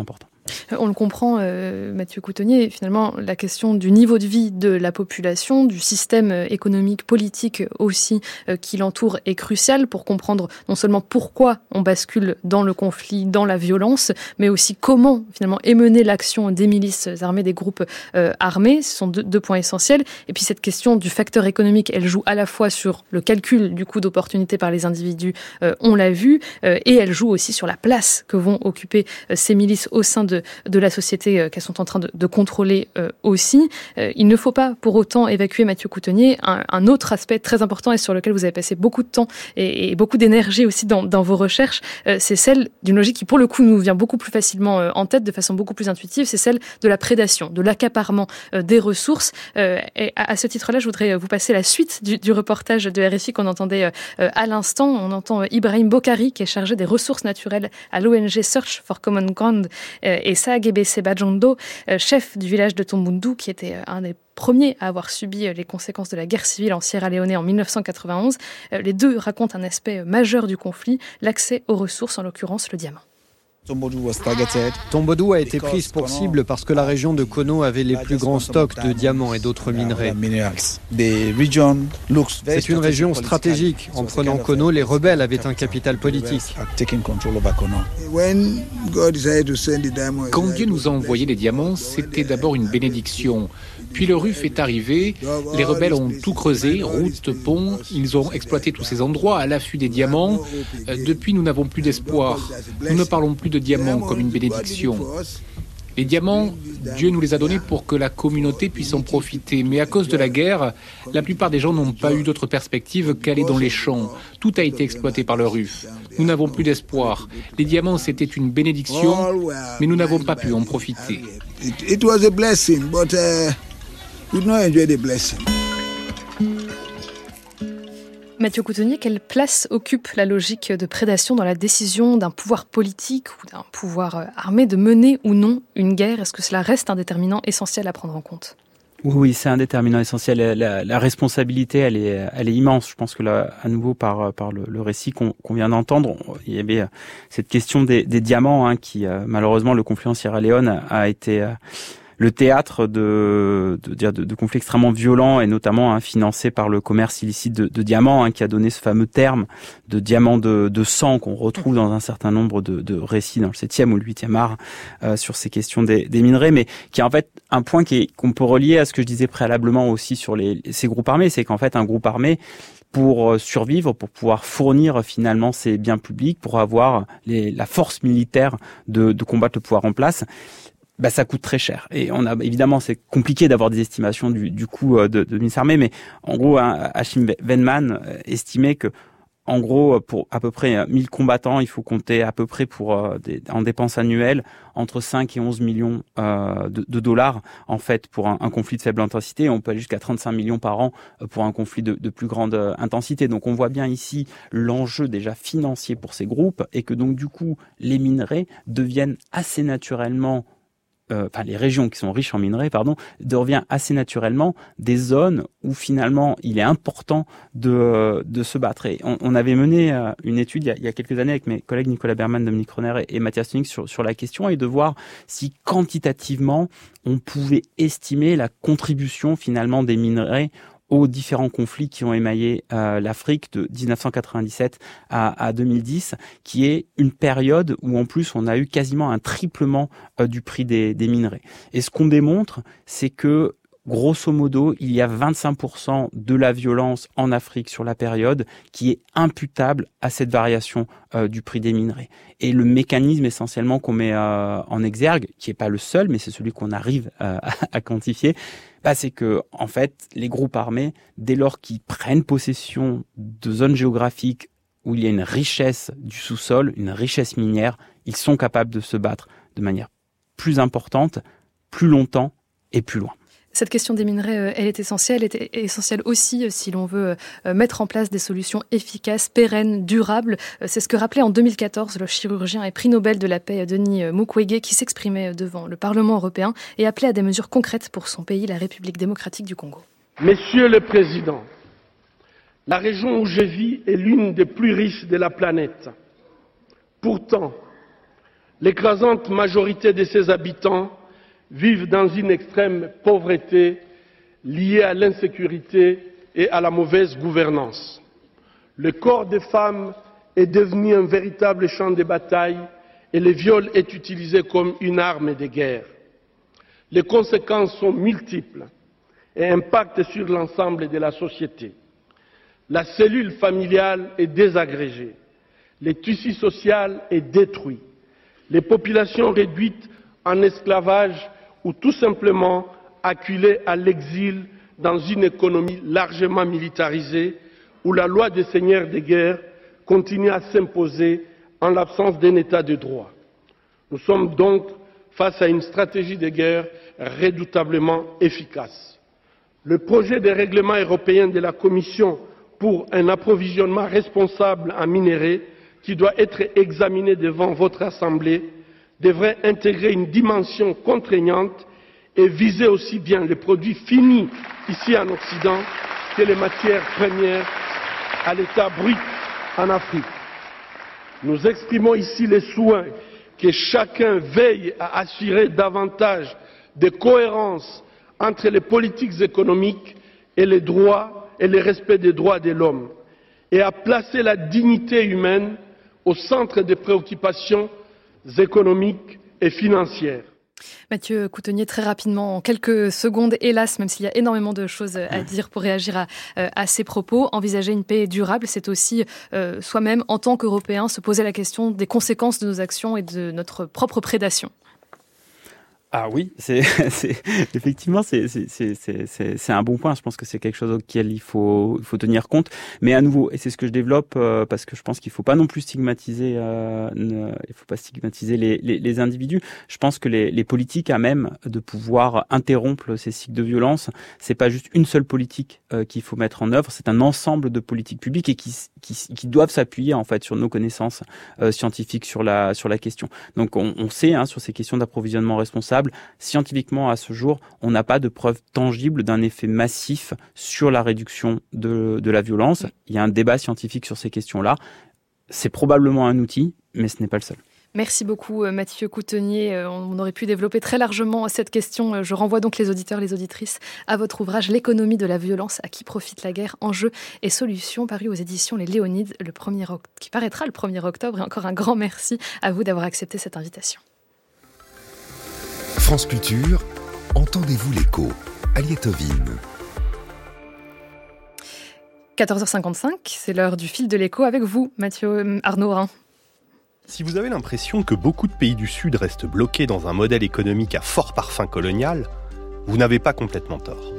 On le comprend, euh, Mathieu Coutonier, finalement, la question du niveau de vie de la population, du système économique, politique aussi euh, qui l'entoure est cruciale pour comprendre non seulement pourquoi on bascule dans le conflit, dans la violence, mais aussi comment finalement est menée l'action des milices armées, des groupes euh, armés. Ce sont deux, deux points essentiels. Et puis cette question du facteur économique, elle joue à la fois sur le calcul du coût d'opportunité par les individus, euh, on l'a vu, euh, et elle joue aussi sur la place que vont occuper euh, ces milices au sein de de la société euh, qu'elles sont en train de, de contrôler euh, aussi. Euh, il ne faut pas pour autant évacuer, Mathieu Coutonier, un, un autre aspect très important et sur lequel vous avez passé beaucoup de temps et, et beaucoup d'énergie aussi dans, dans vos recherches, euh, c'est celle d'une logique qui pour le coup nous vient beaucoup plus facilement euh, en tête, de façon beaucoup plus intuitive, c'est celle de la prédation, de l'accaparement euh, des ressources. Euh, et à, à ce titre-là, je voudrais vous passer la suite du, du reportage de R F I qu'on entendait euh, à l'instant. On entend Ibrahim Bokhari qui est chargé des ressources naturelles à l'O N G Search for Common Ground euh, et Saagebe Sebajondo, chef du village de Tombundu, qui était un des premiers à avoir subi les conséquences de la guerre civile en Sierra Leone en mille neuf cent quatre-vingt-onze. Les deux racontent un aspect majeur du conflit, l'accès aux ressources, en l'occurrence le diamant. Tombouctou a été prise pour cible parce que la région de Kono avait les plus grands stocks de diamants et d'autres minerais. C'est une région stratégique. En prenant Kono, les rebelles avaient un capital politique. Quand Dieu nous a envoyé les diamants, c'était d'abord une bénédiction. Puis le R U F est arrivé, les rebelles ont tout creusé, routes, ponts, ils ont exploité tous ces endroits à l'affût des diamants. Euh, depuis, nous n'avons plus d'espoir. Nous ne parlons plus de diamants comme une bénédiction. Les diamants, Dieu nous les a donnés pour que la communauté puisse en profiter. Mais à cause de la guerre, la plupart des gens n'ont pas eu d'autre perspective qu'aller dans les champs. Tout a été exploité par le R U F. Nous n'avons plus d'espoir. Les diamants, c'était une bénédiction, mais nous n'avons pas pu en profiter. It was a blessing, but uh, we did not enjoy the blessing. Mathieu Coutonier, quelle place occupe la logique de prédation dans la décision d'un pouvoir politique ou d'un pouvoir armé de mener ou non une guerre? Est-ce que cela reste un déterminant essentiel à prendre en compte? Oui, c'est un déterminant essentiel. La, la responsabilité, elle est, elle est immense. Je pense que là, à nouveau, par, par le, le récit qu'on, qu'on vient d'entendre, il y avait cette question des, des diamants, hein, qui, malheureusement, le conflit en Sierra Leone a été le théâtre de, de, de, de conflits extrêmement violents et notamment hein, financés par le commerce illicite de, de diamants, hein, qui a donné ce fameux terme de diamant de, de sang qu'on retrouve dans un certain nombre de, de récits dans le septième ou le huitième art euh, sur ces questions des, des minerais, mais qui est en fait un point qui est, qu'on peut relier à ce que je disais préalablement aussi sur les, ces groupes armés, c'est qu'en fait un groupe armé, pour survivre, pour pouvoir fournir finalement ses biens publics, pour avoir les, la force militaire de, de combattre le pouvoir en place, bah, ça coûte très cher. Et on a, évidemment, c'est compliqué d'avoir des estimations du, du coût de, de milices armées, mais en gros, hein, Hashim Venman estimait que, en gros, pour à peu près mille combattants, il faut compter à peu près pour euh, des, en dépenses annuelles entre cinq et onze millions euh, de, de dollars, en fait, pour un, un conflit de faible intensité. On peut aller jusqu'à trente-cinq millions par an pour un conflit de, de plus grande intensité. Donc, on voit bien ici l'enjeu déjà financier pour ces groupes et que donc, du coup, les minerais deviennent assez naturellement Euh, enfin les régions qui sont riches en minerais, pardon, devient assez naturellement des zones où finalement il est important de de se battre. Et on, on avait mené euh, une étude il y, a, il y a quelques années avec mes collègues Nicolas Berman, Dominique Roner et, et Mathias Tunick sur sur la question et de voir si quantitativement on pouvait estimer la contribution finalement des minerais aux différents conflits qui ont émaillé euh, l'Afrique de dix-neuf cent quatre-vingt-dix-sept à, à deux mille dix, qui est une période où en plus on a eu quasiment un triplement euh, du prix des, des minerais. Et ce qu'on démontre, c'est que grosso modo, il y a vingt-cinq pour cent de la violence en Afrique sur la période qui est imputable à cette variation euh, du prix des minerais. Et le mécanisme essentiellement qu'on met euh, en exergue, qui n'est pas le seul, mais c'est celui qu'on arrive euh, à, à quantifier, bah, c'est que en fait, les groupes armés, dès lors qu'ils prennent possession de zones géographiques où il y a une richesse du sous-sol, une richesse minière, ils sont capables de se battre de manière plus importante, plus longtemps et plus loin. Cette question des minerais, elle est essentielle, elle est essentielle aussi si l'on veut mettre en place des solutions efficaces, pérennes, durables. C'est ce que rappelait en deux mille quatorze le chirurgien et prix Nobel de la paix Denis Mukwege, qui s'exprimait devant le Parlement européen et appelait à des mesures concrètes pour son pays, la République démocratique du Congo. Monsieur le Président, la région où je vis est l'une des plus riches de la planète. Pourtant, L'écrasante majorité de ses habitants vivent dans une extrême pauvreté liée à l'insécurité et à la mauvaise gouvernance. Le corps des femmes est devenu un véritable champ de bataille et le viol est utilisé comme une arme de guerre. Les conséquences sont multiples et impactent sur l'ensemble de la société. La cellule familiale est désagrégée, le tissu social est détruit, les populations réduites en esclavage ou tout simplement acculées à l'exil dans une économie largement militarisée où la loi des seigneurs de guerre continue à s'imposer en l'absence d'un état de droit. Nous sommes donc face à une stratégie de guerre redoutablement efficace. Le projet de règlement européen de la Commission pour un approvisionnement responsable en minerais, qui doit être examiné devant votre Assemblée, devrait intégrer une dimension contraignante et viser aussi bien les produits finis ici en Occident que les matières premières à l'état brut en Afrique. Nous exprimons ici les souhaits que chacun veille à assurer davantage de cohérence entre les politiques économiques et les droits et le respect des droits de l'homme, et à placer la dignité humaine au centre des préoccupations économiques et financières. Mathieu Coutenier, très rapidement, en quelques secondes, hélas, même s'il y a énormément de choses à dire pour réagir à, à ces propos, envisager une paix durable, c'est aussi euh, soi-même, en tant qu'Européens, se poser la question des conséquences de nos actions et de notre propre prédation. Ah oui, c'est, c'est effectivement c'est, c'est, c'est, c'est, c'est un bon point. Je pense que c'est quelque chose auquel il faut, il faut tenir compte. Mais à nouveau, et c'est ce que je développe euh, parce que je pense qu'il faut pas non plus stigmatiser, euh, ne, il faut pas stigmatiser les, les, les individus. Je pense que les, les politiques à même de pouvoir interrompre ces cycles de violence, c'est pas juste une seule politique euh, qu'il faut mettre en œuvre. C'est un ensemble de politiques publiques et qui, qui, qui doivent s'appuyer en fait sur nos connaissances euh, scientifiques sur la, sur la question. Donc on, on sait hein, sur ces questions d'approvisionnement responsable. Scientifiquement, à ce jour, on n'a pas de preuve tangible d'un effet massif sur la réduction de, de la violence. Il y a un débat scientifique sur ces questions-là. C'est probablement un outil, mais ce n'est pas le seul. Merci beaucoup Mathieu Coutenier. On aurait pu développer très largement cette question. Je renvoie donc les auditeurs, les auditrices à votre ouvrage « L'économie de la violence, à qui profite la guerre, enjeux et solutions » paru aux éditions Les Léonides, le premier, qui paraîtra le premier octobre. Et encore un grand merci à vous d'avoir accepté cette invitation. France Culture, entendez-vous l'écho, Aliette Ovine. quatorze heures cinquante-cinq, c'est l'heure du fil de l'écho avec vous, Mathieu Arnaud Rhin. Si vous avez l'impression que beaucoup de pays du Sud restent bloqués dans un modèle économique à fort parfum colonial, vous n'avez pas complètement tort.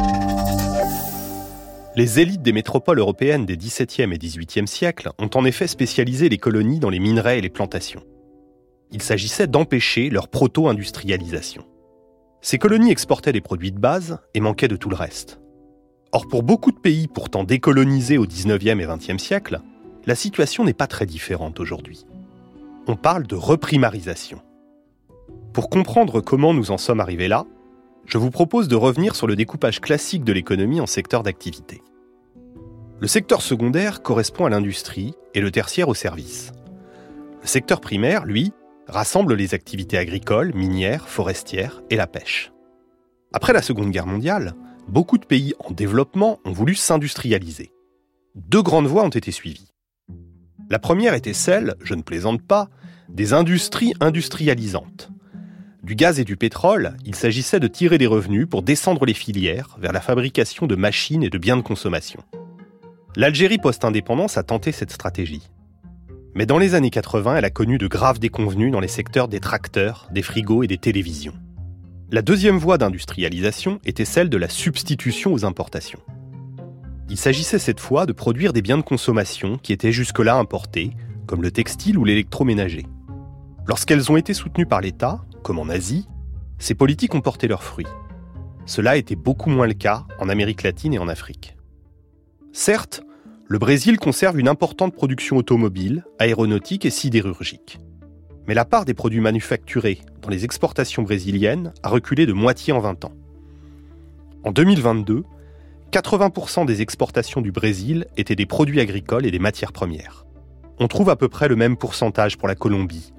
Les élites des métropoles européennes des dix-septième et dix-huitième siècles ont en effet spécialisé les colonies dans les minerais et les plantations. Il s'agissait d'empêcher leur proto-industrialisation. Ces colonies exportaient des produits de base et manquaient de tout le reste. Or, pour beaucoup de pays pourtant décolonisés au dix-neuvième et vingtième siècle, la situation n'est pas très différente aujourd'hui. On parle de reprimarisation. Pour comprendre comment nous en sommes arrivés là, je vous propose de revenir sur le découpage classique de l'économie en secteurs d'activité. Le secteur secondaire correspond à l'industrie et le tertiaire aux services. Le secteur primaire, lui, rassemble les activités agricoles, minières, forestières et la pêche. Après la Seconde Guerre mondiale, beaucoup de pays en développement ont voulu s'industrialiser. Deux grandes voies ont été suivies. La première était celle, je ne plaisante pas, des industries industrialisantes. Du gaz et du pétrole, il s'agissait de tirer des revenus pour descendre les filières vers la fabrication de machines et de biens de consommation. L'Algérie post-indépendance a tenté cette stratégie. Mais dans les années quatre-vingts, elle a connu de graves déconvenues dans les secteurs des tracteurs, des frigos et des télévisions. La deuxième voie d'industrialisation était celle de la substitution aux importations. Il s'agissait cette fois de produire des biens de consommation qui étaient jusque-là importés, comme le textile ou l'électroménager. Lorsqu'elles ont été soutenues par l'État, comme en Asie, ces politiques ont porté leurs fruits. Cela était beaucoup moins le cas en Amérique latine et en Afrique. Certes, le Brésil conserve une importante production automobile, aéronautique et sidérurgique. Mais la part des produits manufacturés dans les exportations brésiliennes a reculé de moitié en vingt ans. En deux mille vingt-deux, quatre-vingts pour cent des exportations du Brésil étaient des produits agricoles et des matières premières. On trouve à peu près le même pourcentage pour la Colombie,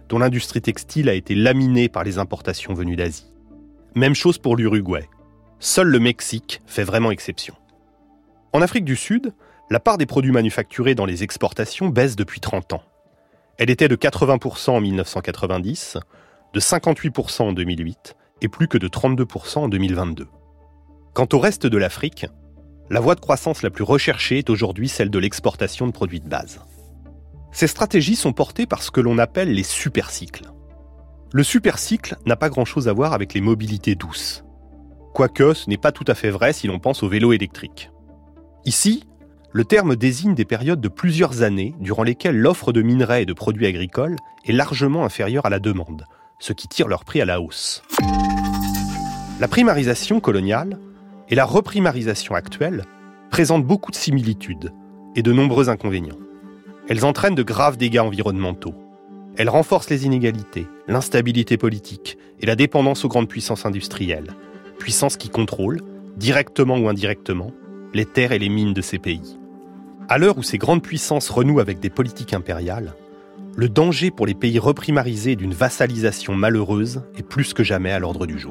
dont l'industrie textile a été laminée par les importations venues d'Asie. Même chose pour l'Uruguay. Seul le Mexique fait vraiment exception. En Afrique du Sud, la part des produits manufacturés dans les exportations baisse depuis trente ans. Elle était de quatre-vingts pour cent en dix-neuf cent quatre-vingt-dix, de cinquante-huit pour cent en deux mille huit et plus que de trente-deux pour cent en deux mille vingt-deux. Quant au reste de l'Afrique, la voie de croissance la plus recherchée est aujourd'hui celle de l'exportation de produits de base. Ces stratégies sont portées par ce que l'on appelle les supercycles. Le supercycle n'a pas grand-chose à voir avec les mobilités douces. Quoique, ce n'est pas tout à fait vrai si l'on pense au vélo électrique. Ici, le terme désigne des périodes de plusieurs années durant lesquelles l'offre de minerais et de produits agricoles est largement inférieure à la demande, ce qui tire leur prix à la hausse. La primarisation coloniale et la reprimarisation actuelle présentent beaucoup de similitudes et de nombreux inconvénients. Elles entraînent de graves dégâts environnementaux. Elles renforcent les inégalités, l'instabilité politique et la dépendance aux grandes puissances industrielles, puissances qui contrôlent, directement ou indirectement, les terres et les mines de ces pays. À l'heure où ces grandes puissances renouent avec des politiques impériales, le danger pour les pays reprimarisés d'une vassalisation malheureuse est plus que jamais à l'ordre du jour.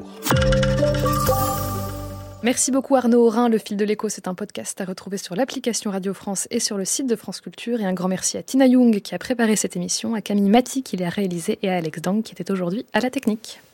Merci beaucoup Arnaud Aurin. Le Fil de l'écho, c'est un podcast à retrouver sur l'application Radio France et sur le site de France Culture. Et un grand merci à Tina Young qui a préparé cette émission, à Camille Maty qui l'a réalisée et à Alex Dang qui était aujourd'hui à la technique.